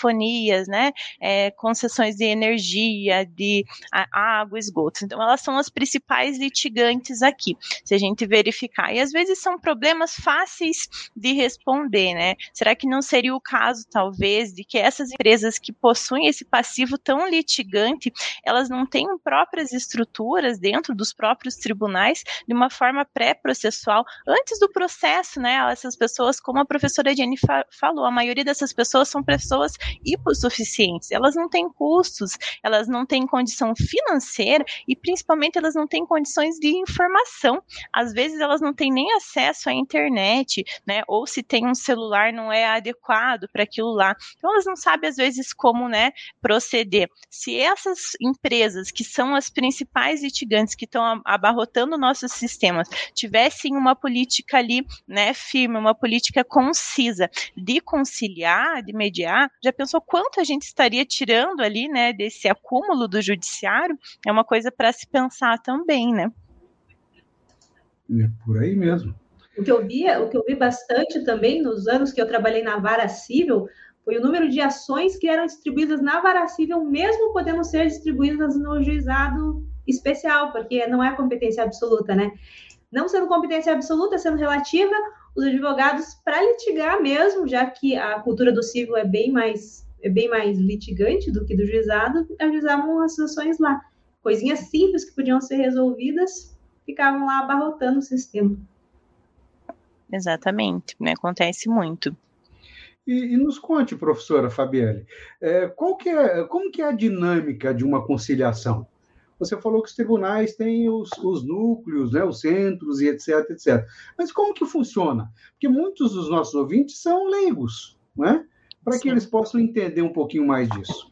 telefonias, né, é, concessões de energia, de a, água, esgoto. Então, elas são as principais litigantes aqui, se a gente verificar. E, às vezes, são problemas fáceis de responder, né? Será que não seria o caso, talvez, de que essas empresas que possuem esse passivo tão litigante, elas não têm próprias estruturas dentro dos próprios tribunais de uma forma pré-processual, antes do processo, né? Essas pessoas, como a professora Jenny fa- falou, a maioria dessas pessoas são pessoas hipossuficientes, elas não têm custos, elas não têm condição financeira e, principalmente, elas não têm condições de informação. Às vezes, elas não têm nem acesso à internet, né? Ou se tem um celular, não é adequado para aquilo lá. Então, elas não sabem, às vezes, como, né, proceder. Se essas empresas, que são as principais litigantes que estão abarrotando nossos sistemas, tivessem uma política ali, né, firme, uma política concisa de conciliar, de mediar, já pensou quanto a gente estaria tirando ali, né, desse acúmulo do judiciário? É uma coisa para se pensar também, né? É por aí mesmo. O que eu vi, o que eu vi bastante também nos anos que eu trabalhei na vara civil foi o número de ações que eram distribuídas na vara civil, mesmo podendo ser distribuídas no juizado especial, porque não é competência absoluta, né? Não sendo competência absoluta, sendo relativa, os advogados, para litigar mesmo, já que a cultura do civil é bem mais, é bem mais litigante do que do juizado, ajuizavam as ações lá. Coisinhas simples que podiam ser resolvidas, ficavam lá abarrotando o sistema. Exatamente, né? Acontece muito. E, e nos conte, professora Fabielle, é, qual que é, como que é a dinâmica de uma conciliação? Você falou que os tribunais têm os, os núcleos, né, os centros e etc, etcétera. Mas como que funciona? Porque muitos dos nossos ouvintes são leigos, né? Para que eles possam entender um pouquinho mais disso.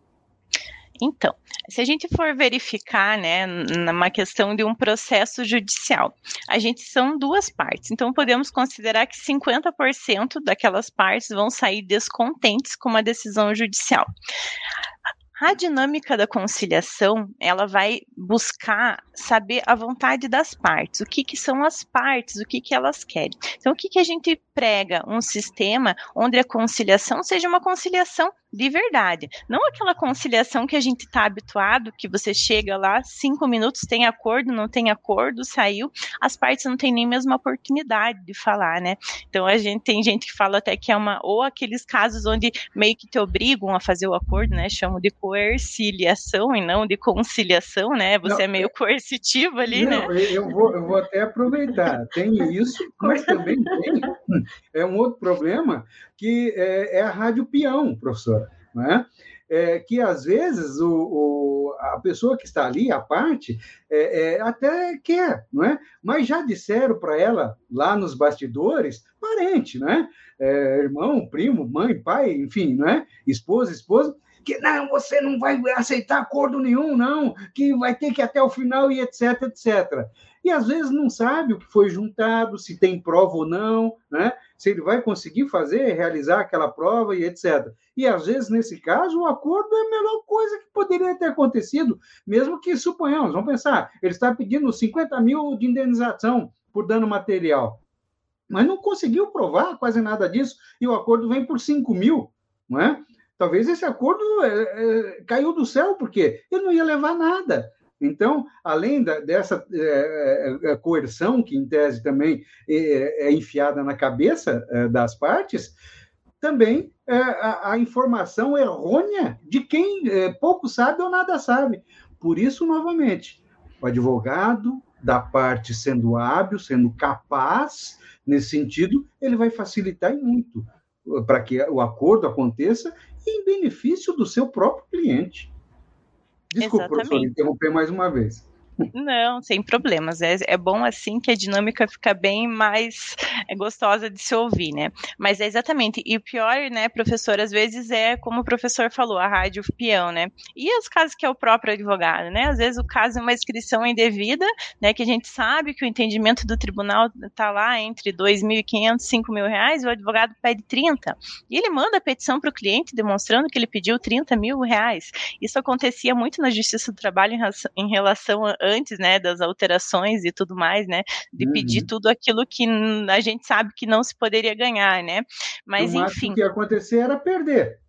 Então, se a gente for verificar, né, numa questão de um processo judicial, a gente são duas partes, então podemos considerar que cinquenta por cento daquelas partes vão sair descontentes com uma decisão judicial. A dinâmica da conciliação, ela vai buscar saber a vontade das partes, o que, que são as partes, o que, que elas querem. Então, o que, que a gente prega? Um sistema onde a conciliação seja uma conciliação de verdade, não aquela conciliação que a gente está habituado, que você chega lá, cinco minutos, tem acordo, não tem acordo, saiu, as partes não têm nem mesmo a oportunidade de falar, né? Então, a gente tem gente que fala até que é uma, ou aqueles casos onde meio que te obrigam a fazer o acordo, né? Chamam de coerciliação e não de conciliação, né? Você não, é meio coercitivo ali, não, né? Eu vou, eu vou até aproveitar. Tem isso, mas também tem é um outro problema que é, é a rádio peão, professora, não é? É, que às vezes o, o, a pessoa que está ali, a parte, é, é, até quer, não é? Mas já disseram para ela, lá nos bastidores, parente, né? É, irmão, primo, mãe, pai, enfim, não é? Esposa, esposa, que não, você não vai aceitar acordo nenhum, não, que vai ter que ir até o final e etc, etcétera. E às vezes não sabe o que foi juntado, se tem prova ou não, né? Se ele vai conseguir fazer, realizar aquela prova e etcétera. E às vezes, nesse caso, o acordo é a melhor coisa que poderia ter acontecido, mesmo que, suponhamos, vamos pensar, ele está pedindo cinquenta mil de indenização por dano material, mas não conseguiu provar quase nada disso, e o acordo vem por cinco mil, não é? Talvez esse acordo é, é, caiu do céu, porque ele não ia levar nada. Então, além da, dessa é, é, coerção, que em tese também é, é enfiada na cabeça é, das partes, também é, a, a informação errônea de quem é, pouco sabe ou nada sabe. Por isso, novamente, o advogado da parte sendo hábil, sendo capaz, nesse sentido, ele vai facilitar muito para que o acordo aconteça em benefício do seu próprio cliente. Desculpa, Exatamente. Professor, interromper mais uma vez. Não, sem problemas. É, é bom assim que a dinâmica fica bem mais é, gostosa de se ouvir, né? Mas é exatamente. E o pior, né, professor, às vezes é como o professor falou, a rádio peão, né? E os casos que é o próprio advogado, né? Às vezes o caso é uma inscrição indevida, né? Que a gente sabe que o entendimento do tribunal tá lá entre dois mil e quinhentos e cinco mil reais, o advogado pede trinta. E ele manda a petição para o cliente demonstrando que ele pediu trinta mil reais. Isso acontecia muito na Justiça do Trabalho em relação, em relação a antes, né, das alterações e tudo mais, né, de uhum. pedir tudo aquilo que a gente sabe que não se poderia ganhar, né, mas no enfim. O que ia acontecer era perder.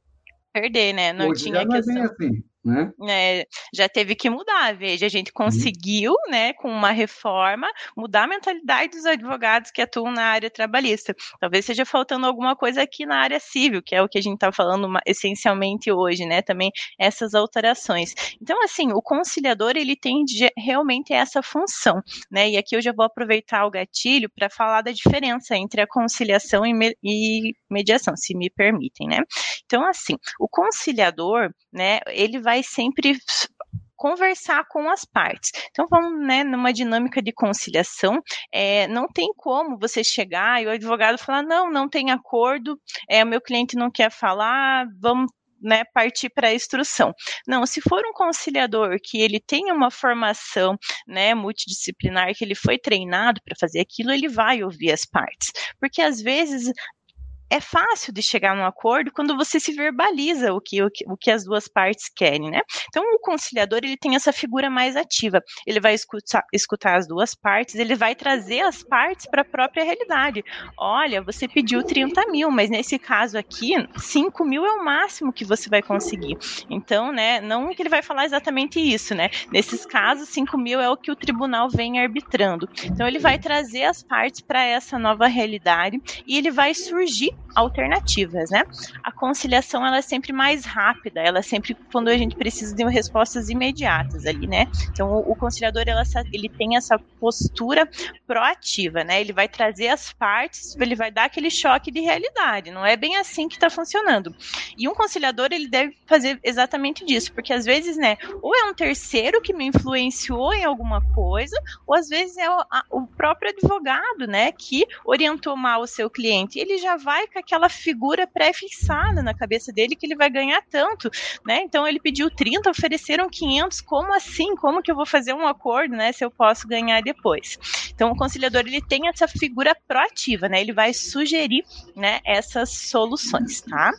perder, né? Não Hoje tinha já não é questão. bem assim, né? É, já teve que mudar, veja, a gente conseguiu, né, com uma reforma, mudar a mentalidade dos advogados que atuam na área trabalhista. Talvez seja faltando alguma coisa aqui na área civil, que é o que a gente está falando uma, essencialmente hoje, né, também essas alterações. Então, assim, o conciliador, ele tem de, realmente essa função, né, e aqui eu já vou aproveitar o gatilho para falar da diferença entre a conciliação e, me, e mediação, se me permitem, né. Então, assim, o conciliador, né, ele vai sempre conversar com as partes. Então, vamos, né, numa dinâmica de conciliação, é, não tem como você chegar e o advogado falar, não, não tem acordo, é, o meu cliente não quer falar, vamos, né, partir para a instrução. Não, se for um conciliador que ele tenha uma formação, né, multidisciplinar, que ele foi treinado para fazer aquilo, ele vai ouvir as partes. Porque, às vezes, é fácil de chegar num acordo quando você se verbaliza o que, o que, o que as duas partes querem, né? Então, o conciliador, ele tem essa figura mais ativa. Ele vai escutar, escutar as duas partes, ele vai trazer as partes para a própria realidade. Olha, você pediu trinta mil, mas nesse caso aqui, cinco mil é o máximo que você vai conseguir. Então, né, não que ele vai falar exatamente isso, né? Nesses casos, cinco mil é o que o tribunal vem arbitrando. Então, ele vai trazer as partes para essa nova realidade e ele vai surgir alternativas, né? A conciliação, ela é sempre mais rápida, ela é sempre quando a gente precisa de respostas imediatas ali, né? Então, o, o conciliador, ela, ele tem essa postura proativa, né? Ele vai trazer as partes, ele vai dar aquele choque de realidade, não é bem assim que está funcionando. E um conciliador, ele deve fazer exatamente disso, porque às vezes, né, ou é um terceiro que me influenciou em alguma coisa, ou às vezes é o, a, o próprio advogado, né, que orientou mal o seu cliente, ele já vai com aquela figura pré-fixada na cabeça dele que ele vai ganhar tanto, né? Então ele pediu trinta, ofereceram quinhentos, como assim? Como que eu vou fazer um acordo, né, se eu posso ganhar depois? Então o conciliador, ele tem essa figura proativa, né? Ele vai sugerir, né, essas soluções, tá?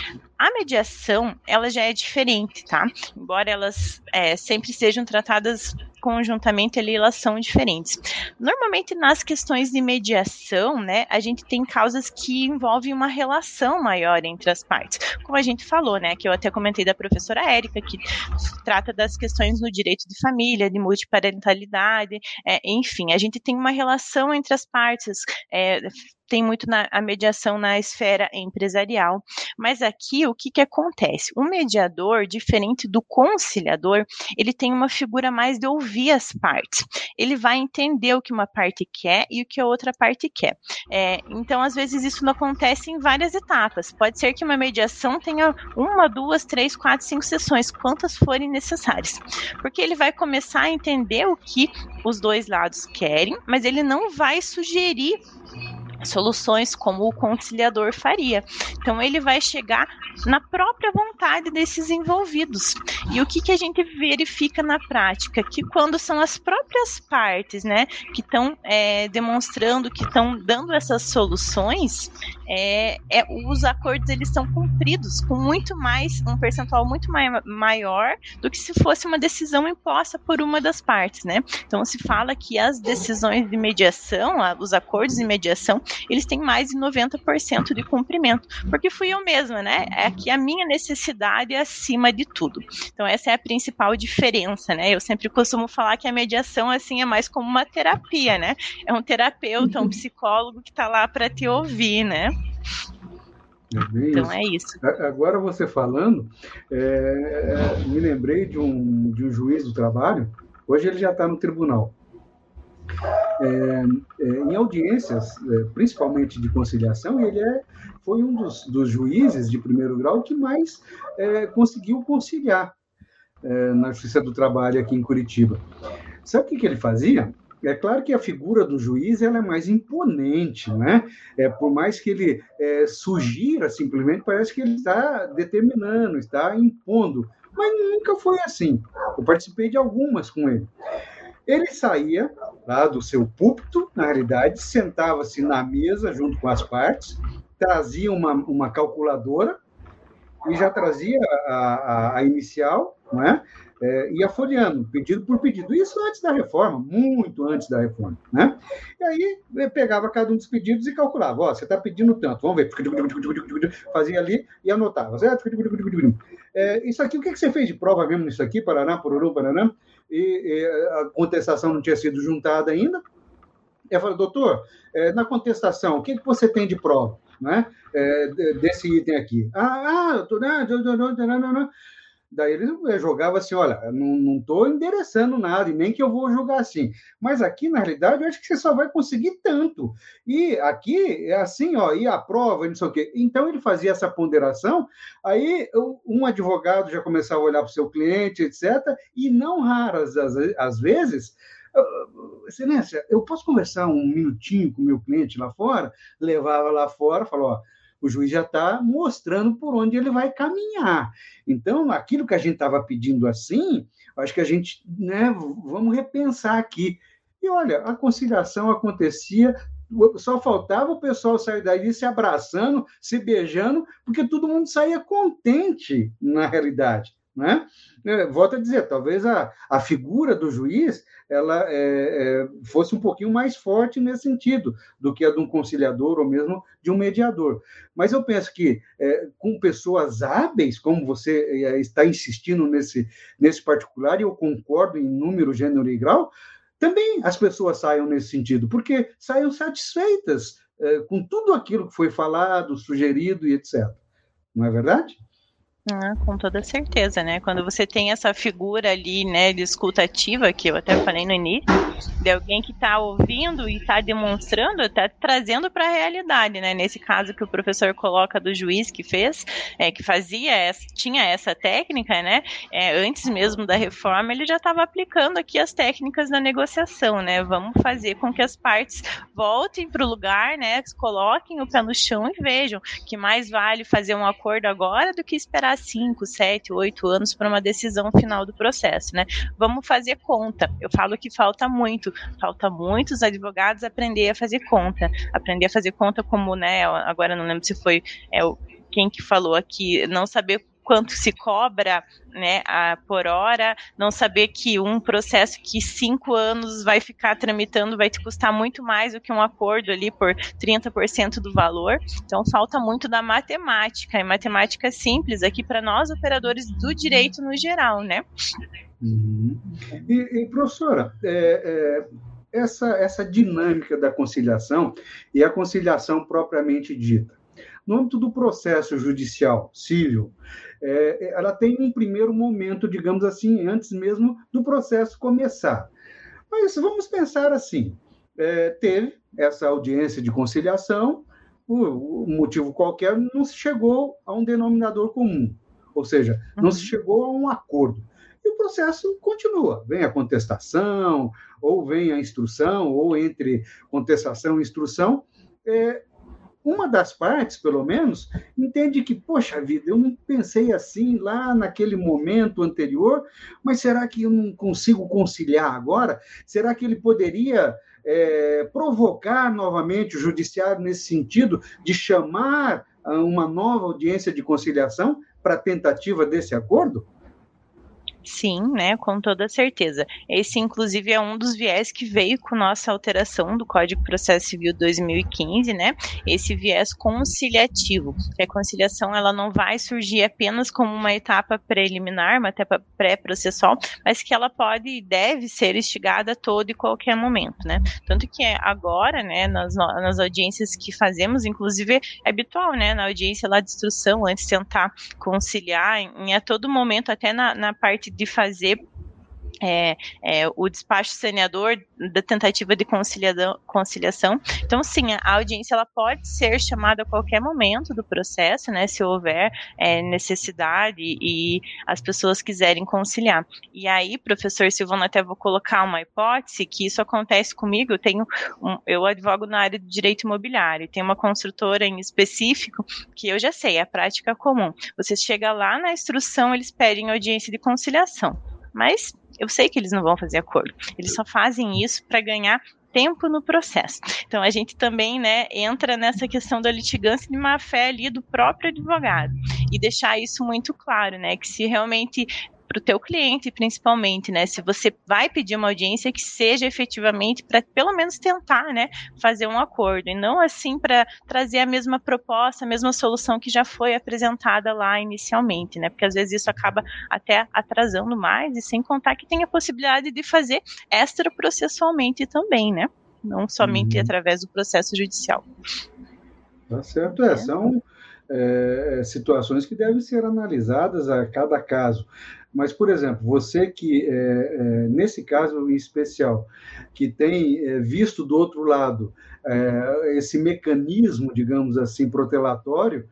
A mediação, ela já é diferente, tá? Embora elas é, sempre sejam tratadas conjuntamente, ali, elas são diferentes. Normalmente, nas questões de mediação, né, a gente tem causas que envolvem uma relação maior entre as partes. Como a gente falou, né, que eu até comentei da professora Érica, que trata das questões no direito de família, de multiparentalidade, é, enfim, a gente tem uma relação entre as partes, é, tem muito na, a mediação na esfera empresarial, mas aqui o que, que acontece? O mediador, diferente do conciliador, ele tem uma figura mais de ouvir as partes, ele vai entender o que uma parte quer e o que a outra parte quer, é, então às vezes isso não acontece em várias etapas, pode ser que uma mediação tenha uma, duas, três, quatro, cinco sessões, quantas forem necessárias, porque ele vai começar a entender o que os dois lados querem, mas ele não vai sugerir soluções como o conciliador faria. Então, ele vai chegar na própria vontade desses envolvidos. E o que, que a gente verifica na prática? Que quando são as próprias partes, né, que estão é, demonstrando, que estão dando essas soluções, é, é, os acordos, eles são cumpridos com muito mais, um percentual muito mai- maior do que se fosse uma decisão imposta por uma das partes, né? Então, se fala que as decisões de mediação, os acordos de mediação, eles têm mais de noventa por cento de cumprimento, porque fui eu mesma, né? É que a minha necessidade é acima de tudo. Então, essa é a principal diferença, né? Eu sempre costumo falar que a mediação, assim, é mais como uma terapia, né? É um terapeuta, um psicólogo que está lá para te ouvir, né? É então isso. é isso. Agora você falando, é, me lembrei de um, de um juiz do trabalho, hoje ele já está no tribunal. É, é, em audiências, é, principalmente de conciliação, ele é, foi um dos, dos juízes de primeiro grau que mais é, conseguiu conciliar é, na Justiça do Trabalho aqui em Curitiba. Sabe o que, que ele fazia? É claro que a figura do juiz ela é mais imponente, né? É, por mais que ele é, sugira, simplesmente parece que ele está determinando, está impondo, mas nunca foi assim. Eu participei de algumas com ele. Ele saía lá do seu púlpito, na realidade, sentava-se na mesa junto com as partes, trazia uma, uma calculadora e já trazia a, a, a inicial, não é? é, ia folheando, pedido por pedido. Isso antes da reforma, muito antes da reforma, né? E aí pegava cada um dos pedidos e calculava, ó, você está pedindo tanto, vamos ver, fazia ali e anotava. É, isso aqui, o que, que você fez de prova mesmo nisso aqui, Paraná, Pororô, Paraná? E, e a contestação não tinha sido juntada ainda. Eu falei, doutor, é, na contestação, o que, que você tem de prova, né, é, desse item aqui? Ah, ah, doutor, não, não, não, não, não, não. Daí ele jogava assim, olha, não estou endereçando nada, e nem que eu vou jogar assim. Mas aqui, na realidade, eu acho que você só vai conseguir tanto. E aqui, é assim, ó, e a prova, não sei o quê. Então, ele fazia essa ponderação, aí um advogado já começava a olhar para o seu cliente, etcétera, e não raras, às, às vezes... Excelência, eu posso conversar um minutinho com o meu cliente lá fora? Levava lá fora, falou, ó, o juiz já está mostrando por onde ele vai caminhar. Então, aquilo que a gente estava pedindo assim, acho que a gente, né, vamos repensar aqui. E olha, a conciliação acontecia, só faltava o pessoal sair daí se abraçando, se beijando, porque todo mundo saía contente, na realidade. Né? Volto a dizer, talvez a, a figura do juiz ela é, é, fosse um pouquinho mais forte nesse sentido do que a de um conciliador ou mesmo de um mediador. Mas eu penso que é, com pessoas hábeis, como você é, está insistindo nesse, nesse particular, e eu concordo em número, gênero e grau, também as pessoas saiam nesse sentido, porque saiam satisfeitas é, com tudo aquilo que foi falado, sugerido e etcétera. Não é verdade? Ah, com toda certeza, né? Quando você tem essa figura ali, né, de escuta ativa, que eu até falei no início, de alguém que está ouvindo e está demonstrando, está trazendo para a realidade, né? Nesse caso que o professor coloca do juiz que fez, é, que fazia, essa, tinha essa técnica, né? É, antes mesmo da reforma, ele já estava aplicando aqui as técnicas da negociação, né? Vamos fazer com que as partes voltem para o lugar, né? Coloquem o pé no chão e vejam que mais vale fazer um acordo agora do que esperar cinco, sete, oito anos para uma decisão final do processo, né? Vamos fazer conta. Eu falo que falta muito, falta muitos advogados aprender a fazer conta, aprender a fazer conta como, né, agora não lembro se foi é, quem que falou aqui, não saber quanto se cobra, né, a, por hora, não saber que um processo que cinco anos vai ficar tramitando vai te custar muito mais do que um acordo ali por trinta por cento do valor. Então, falta muito da matemática, e matemática simples aqui para nós, operadores do direito no geral, né? Uhum. E, e, professora, é, é, essa, essa dinâmica da conciliação e a conciliação propriamente dita, no âmbito do processo judicial civil, é, ela tem um primeiro momento, digamos assim, antes mesmo do processo começar. Mas vamos pensar assim, é, teve essa audiência de conciliação, por um motivo qualquer, não se chegou a um denominador comum, ou seja, não se chegou a um acordo. E o processo continua, vem a contestação, ou vem a instrução, ou entre contestação e instrução, é, uma das partes, pelo menos, entende que, poxa vida, eu não pensei assim lá naquele momento anterior, mas será que eu não consigo conciliar agora? Será que ele poderia é, provocar novamente o judiciário nesse sentido de chamar uma nova audiência de conciliação para a tentativa desse acordo? Sim, né, com toda certeza. Esse, inclusive, é um dos viés que veio com nossa alteração do Código de Processo Civil dois mil e quinze, né, esse viés conciliativo. A conciliação, ela não vai surgir apenas como uma etapa preliminar, uma etapa pré-processual, mas que ela pode e deve ser instigada a todo e qualquer momento, né. Tanto que agora, né, nas, nas audiências que fazemos, inclusive, é habitual, né, na audiência lá de instrução, antes de tentar conciliar, em, em a todo momento, até na, na parte de fazer É, é, o despacho saneador da tentativa de conciliação. Então, sim, a audiência ela pode ser chamada a qualquer momento do processo, né, se houver é, necessidade e as pessoas quiserem conciliar. E aí, professor Silvano, até vou colocar uma hipótese que isso acontece comigo. Eu tenho, um, eu advogo na área do direito imobiliário, tem uma construtora em específico que eu já sei, é a prática comum. Você chega lá na instrução, eles pedem audiência de conciliação, mas eu sei que eles não vão fazer acordo. Eles só fazem isso para ganhar tempo no processo. Então, a gente também, né, entra nessa questão da litigância de má-fé ali do próprio advogado. E deixar isso muito claro, né, que se realmente... para o teu cliente, principalmente, né? Se você vai pedir uma audiência, que seja efetivamente para pelo menos tentar, né, fazer um acordo, e não assim para trazer a mesma proposta, a mesma solução que já foi apresentada lá inicialmente, né? Porque às vezes isso acaba até atrasando mais, e sem contar que tem a possibilidade de fazer extraprocessualmente também, né? Não somente uhum. através do processo judicial. Tá certo, é, são é, situações que devem ser analisadas a cada caso. Mas, por exemplo, você que, é, é, nesse caso em especial, que tem é, visto do outro lado é, esse mecanismo, digamos assim, protelatório,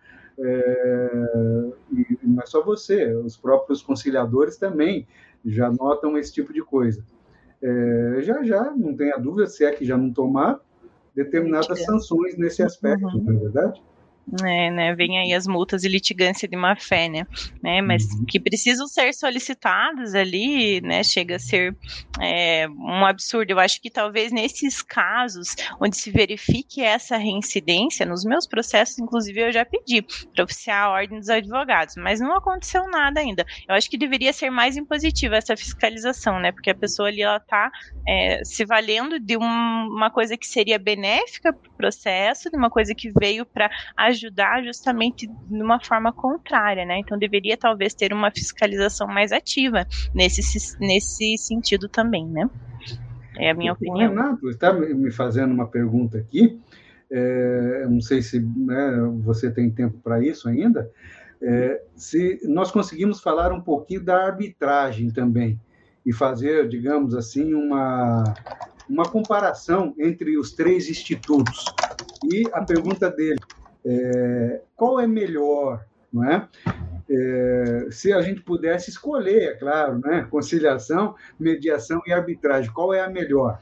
é, e não é só você, os próprios conciliadores também já notam esse tipo de coisa. É, já, já, não tenha dúvida, se é que já não tomar determinadas sanções nesse aspecto, uhum. não é verdade? É, né, vem aí as multas e litigância de má fé, né, né mas uhum. que precisam ser solicitadas ali, né, chega a ser é, um absurdo. Eu acho que talvez nesses casos onde se verifique essa reincidência, nos meus processos, inclusive, eu já pedi para oficiar a ordem dos advogados, mas não aconteceu nada ainda. Eu acho que deveria ser mais impositiva essa fiscalização, né, porque a pessoa ali, ela tá é, se valendo de um, uma coisa que seria benéfica para o processo, de uma coisa que veio para ajudar justamente de uma forma contrária, né? Então deveria talvez ter uma fiscalização mais ativa nesse, nesse sentido também, né? É a minha o, opinião. O Renato está me fazendo uma pergunta aqui, é, não sei se né, você tem tempo para isso ainda, é, se nós conseguimos falar um pouquinho da arbitragem também e fazer, digamos assim, uma, uma comparação entre os três institutos. E a pergunta dele, É, qual é melhor, não é? É, se a gente pudesse escolher, é claro, né? Conciliação, mediação e arbitragem, qual é a melhor?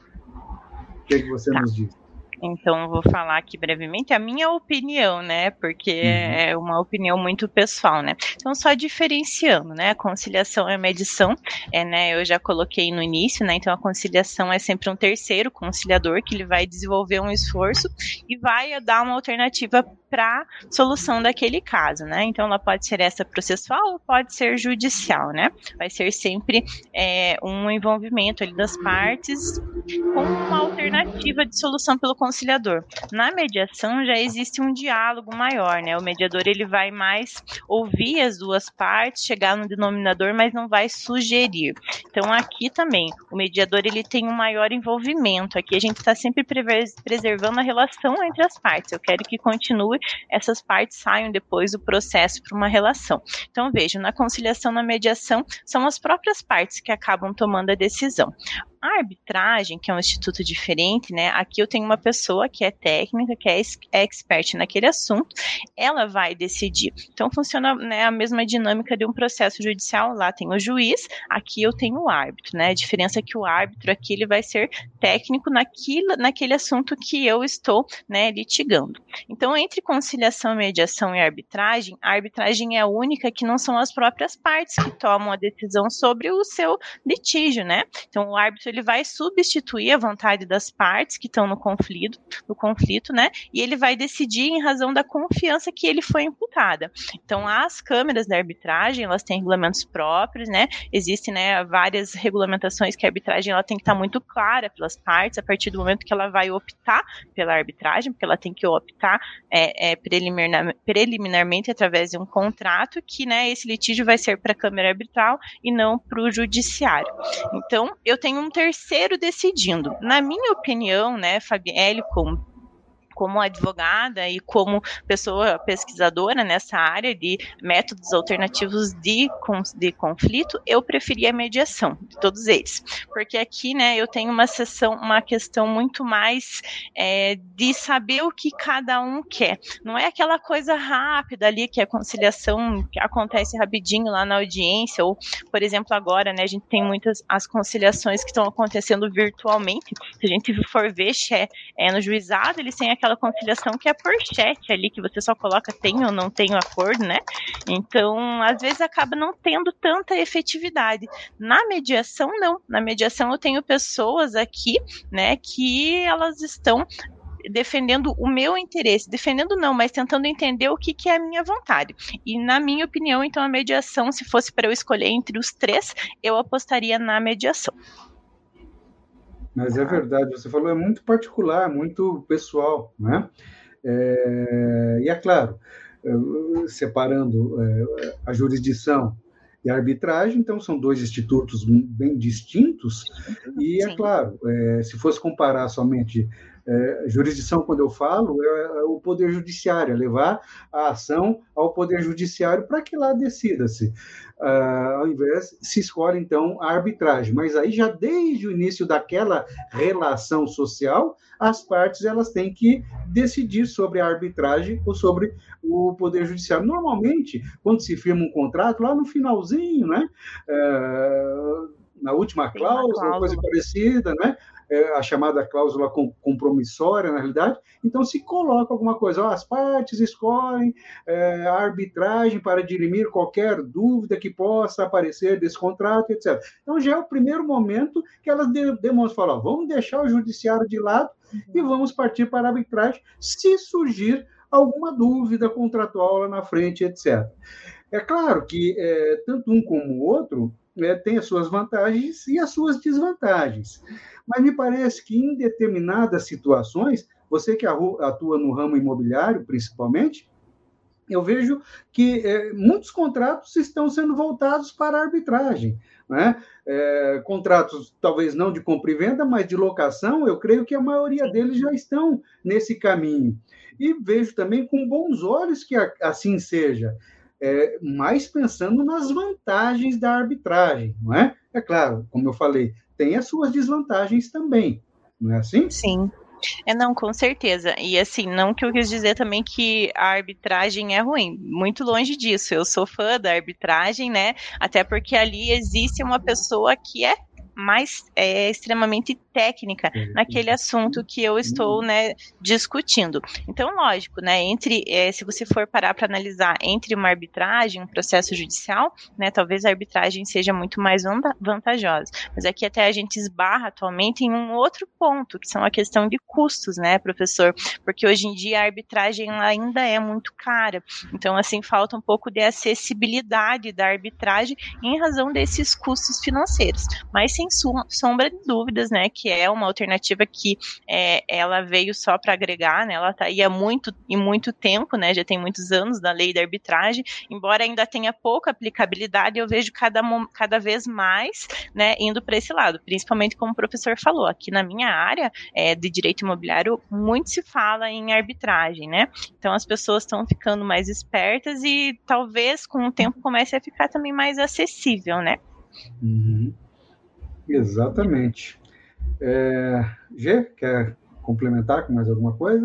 O que, é que você tá. nos diz? Então, eu vou falar aqui brevemente a minha opinião, né, porque uhum. é uma opinião muito pessoal, né. Então, só diferenciando, né, a conciliação e a mediação, é, né, eu já coloquei no início, né, então a conciliação é sempre um terceiro conciliador que ele vai desenvolver um esforço e vai dar uma alternativa para solução daquele caso, né, então ela pode ser essa processual ou pode ser judicial, né, vai ser sempre é, um envolvimento ali das partes com uma alternativa de solução pelo conciliador. Na mediação já existe um diálogo maior, né? O mediador ele vai mais ouvir as duas partes, chegar no denominador, mas não vai sugerir. Então aqui também o mediador ele tem um maior envolvimento. Aqui a gente está sempre preservando a relação entre as partes. Eu quero que continue, essas partes saiam depois do processo para uma relação. Então veja, na conciliação, na mediação, são as próprias partes que acabam tomando a decisão. A arbitragem, que é um instituto diferente, né? Aqui eu tenho uma pessoa que é técnica, que é expert naquele assunto, ela vai decidir. Então funciona, né, a mesma dinâmica de um processo judicial. Lá tem o juiz, aqui eu tenho o árbitro, né? A diferença é que o árbitro aqui ele vai ser técnico naquilo, naquele assunto que eu estou, né, litigando. Então, entre conciliação, mediação e arbitragem, a arbitragem é a única que não são as próprias partes que tomam a decisão sobre o seu litígio, né? Então, o árbitro ele vai substituir a vontade das partes que estão no conflito, no conflito, né? E ele vai decidir em razão da confiança que ele foi imputada. Então, as câmeras da arbitragem, elas têm regulamentos próprios, né? Existem, né, várias regulamentações que a arbitragem ela tem que estar muito clara pelas partes a partir do momento que ela vai optar pela arbitragem, porque ela tem que optar é, é, preliminar, preliminarmente através de um contrato que, né, esse litígio vai ser para a câmara arbitral e não para o judiciário. Então, eu tenho um terceiro decidindo. Na minha opinião, né, Fabielle, como como advogada e como pessoa pesquisadora nessa área de métodos alternativos de, de conflito, eu preferi a mediação de todos eles, porque aqui, né, eu tenho uma sessão, uma questão muito mais é, de saber o que cada um quer, não é aquela coisa rápida ali que a conciliação que acontece rapidinho lá na audiência, ou, por exemplo, agora, né, a gente tem muitas as conciliações que estão acontecendo virtualmente, se a gente for ver é, é, no juizado, eles têm aquela conciliação que é por chat ali, que você só coloca tem ou não tem o acordo, né? Então, às vezes acaba não tendo tanta efetividade. Na mediação, não. Na mediação eu tenho pessoas aqui, né, que elas estão defendendo o meu interesse, defendendo não, mas tentando entender o que, que é a minha vontade. E na minha opinião, então, a mediação, se fosse para eu escolher entre os três, eu apostaria na mediação. Mas é verdade, você falou, é muito particular, muito pessoal, né? É, e é claro, separando é, a jurisdição e a arbitragem, então são dois institutos bem distintos, e é Sim. claro, é, se fosse comparar somente é, jurisdição, quando eu falo, é o Poder Judiciário, é levar a ação ao Poder Judiciário para que lá decida-se. Uh, ao invés, se escolhe, então, a arbitragem. Mas aí, já desde o início daquela relação social, as partes elas têm que decidir sobre a arbitragem ou sobre o Poder Judiciário. Normalmente, quando se firma um contrato, lá no finalzinho, né, uh, na última cláusula, coisa parecida, né, a chamada cláusula compromissória, na realidade, então se coloca alguma coisa, ó, as partes escolhem é, a arbitragem para dirimir qualquer dúvida que possa aparecer desse contrato, etcétera. Então já é o primeiro momento que elas demonstram, falar, ó, vamos deixar o judiciário de lado e vamos partir para a arbitragem se surgir alguma dúvida contratual lá na frente, etcétera. É claro que é, tanto um como o outro é, tem as suas vantagens e as suas desvantagens. Mas me parece que em determinadas situações, você que atua no ramo imobiliário, principalmente, eu vejo que é, muitos contratos estão sendo voltados para a arbitragem, né? É, contratos talvez não de compra e venda, mas de locação, eu creio que a maioria deles já estão nesse caminho. E vejo também com bons olhos que assim seja, é, mais pensando nas vantagens da arbitragem, não é? É claro, como eu falei, tem as suas desvantagens também, não é assim? Sim. É, não, com certeza. E assim, não que eu quis dizer também que a arbitragem é ruim. Muito longe disso. Eu sou fã da arbitragem, né? Até porque ali existe uma pessoa que é mais é, extremamente técnica naquele assunto que eu estou, né, discutindo. Então, lógico, né, entre, é, se você for parar para analisar entre uma arbitragem, um processo judicial, né, talvez a arbitragem seja muito mais vantajosa. Mas aqui até a gente esbarra atualmente em um outro ponto, que são a questão de custos, né, professor? Porque hoje em dia a arbitragem ainda é muito cara. Então, assim, falta um pouco de acessibilidade da arbitragem em razão desses custos financeiros. Mas sem sombra de dúvidas, né, que é uma alternativa que é, ela veio só para agregar, né, ela está aí há muito e muito tempo, né, já tem muitos anos da lei da arbitragem, embora ainda tenha pouca aplicabilidade, eu vejo cada, cada vez mais, né, indo para esse lado, principalmente como o professor falou, aqui na minha área é, de direito imobiliário, muito se fala em arbitragem, né, então as pessoas estão ficando mais espertas e talvez com o tempo comece a ficar também mais acessível, né. Uhum. Exatamente. É, Gê, quer complementar com mais alguma coisa?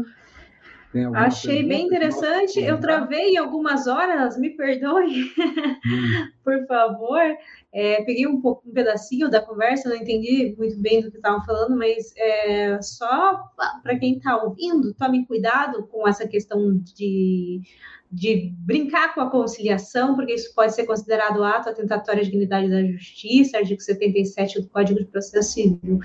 Achei pergunta? Bem interessante. Eu travei algumas horas, me perdoe, hum. por favor. É, peguei um pouco, um pedacinho da conversa, não entendi muito bem do que estavam falando, mas é, só para quem está ouvindo, tome cuidado com essa questão de, de brincar com a conciliação, porque isso pode ser considerado ato atentatório à dignidade da justiça, artigo setenta e sete do Código de Processo Civil.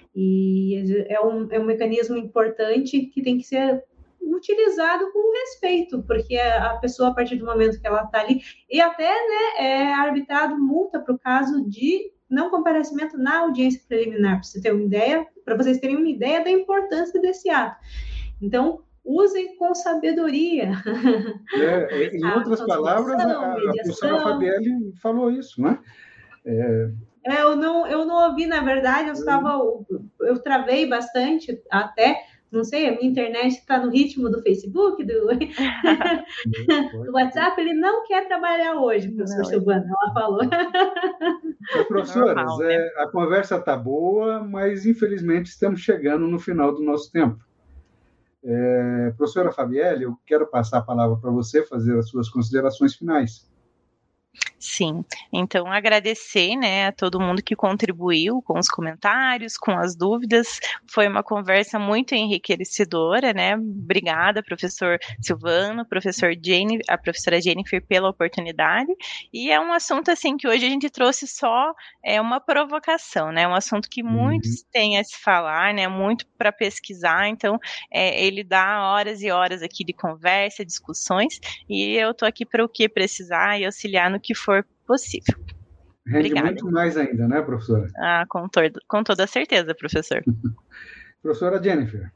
E é um, é um mecanismo importante que tem que ser utilizado com respeito, porque a pessoa, a partir do momento que ela está ali, e até, né, é arbitrado multa para o caso de não comparecimento na audiência preliminar, para você ter uma ideia, para vocês terem uma ideia da importância desse ato. Então, usem com sabedoria. É, em outras palavras, a, a professora Fabielle falou isso, né? É... É, eu, não, eu não ouvi, na verdade, eu estava, eu travei bastante até, não sei, a minha internet está no ritmo do Facebook, do, do WhatsApp, ele não quer trabalhar hoje, professor Silvana, ela falou. Professoras, Normal, né? é, a conversa está boa, mas infelizmente estamos chegando no final do nosso tempo. É, professora Fabielle, eu quero passar a palavra para você fazer as suas considerações finais. Sim, então agradecer, né, a todo mundo que contribuiu com os comentários, com as dúvidas, foi uma conversa muito enriquecedora, né, obrigada, professor Silvano, professor Jenny, a professora Jennifer pela oportunidade, e é um assunto, assim, que hoje a gente trouxe só é, uma provocação, né, um assunto que muitos uhum. têm a se falar, né, muito para pesquisar, então é, ele dá horas e horas aqui de conversa, discussões, e eu tô aqui para o que precisar e auxiliar no que for for possível. Rende Obrigada. Muito mais ainda, né, professora? Ah, com, todo, com toda certeza, professor. Professora Jennifer.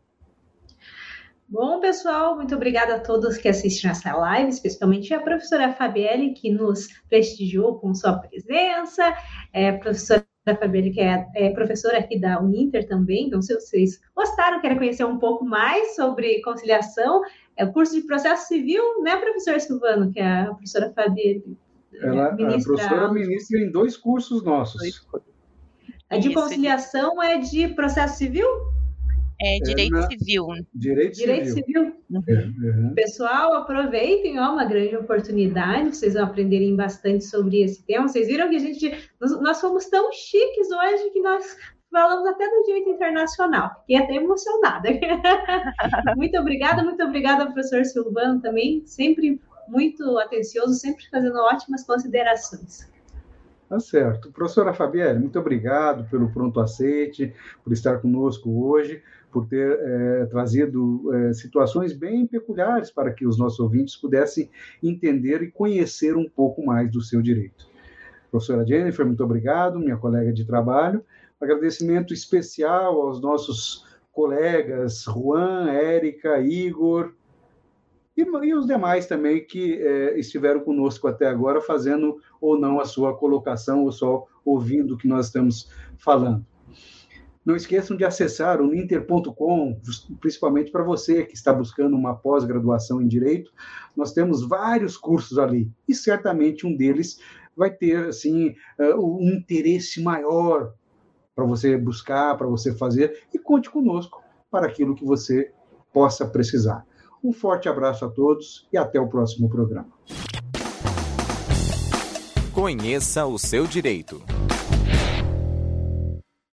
Bom, pessoal, muito obrigada a todos que assistiram essa live, especialmente a professora Fabielle, que nos prestigiou com sua presença, é, a professora Fabielle, que é, é professora aqui da Uninter também, então se vocês gostaram, querem conhecer um pouco mais sobre conciliação, é o curso de processo civil, né, professor Silvano, que é a professora Fabielle. Ela, ministra, a professora ministra em dois cursos nossos. A de conciliação é de processo civil? É direito é na... civil. Direito, direito civil. civil. Uhum. Pessoal, aproveitem, ó, uma grande oportunidade, vocês vão aprenderem bastante sobre esse tema. Vocês viram que a gente, nós, nós fomos tão chiques hoje que nós falamos até do direito internacional. Fiquei até emocionada. Muito obrigada, muito obrigada, professor Silvano, também, sempre muito atencioso, sempre fazendo ótimas considerações. Tá certo. Professora Fabielle, muito obrigado pelo pronto aceite, por estar conosco hoje, por ter é, trazido é, situações bem peculiares para que os nossos ouvintes pudessem entender e conhecer um pouco mais do seu direito. Professora Jennifer, muito obrigado, minha colega de trabalho. Agradecimento especial aos nossos colegas Juan, Érica, Igor, E, e os demais também que é, estiveram conosco até agora, fazendo ou não a sua colocação, ou só ouvindo o que nós estamos falando. Não esqueçam de acessar o uninter ponto com, principalmente para você que está buscando uma pós-graduação em Direito. Nós temos vários cursos ali, e certamente um deles vai ter assim, um interesse maior para você buscar, para você fazer, e conte conosco para aquilo que você possa precisar. Um forte abraço a todos e até o próximo programa. Conheça o seu direito.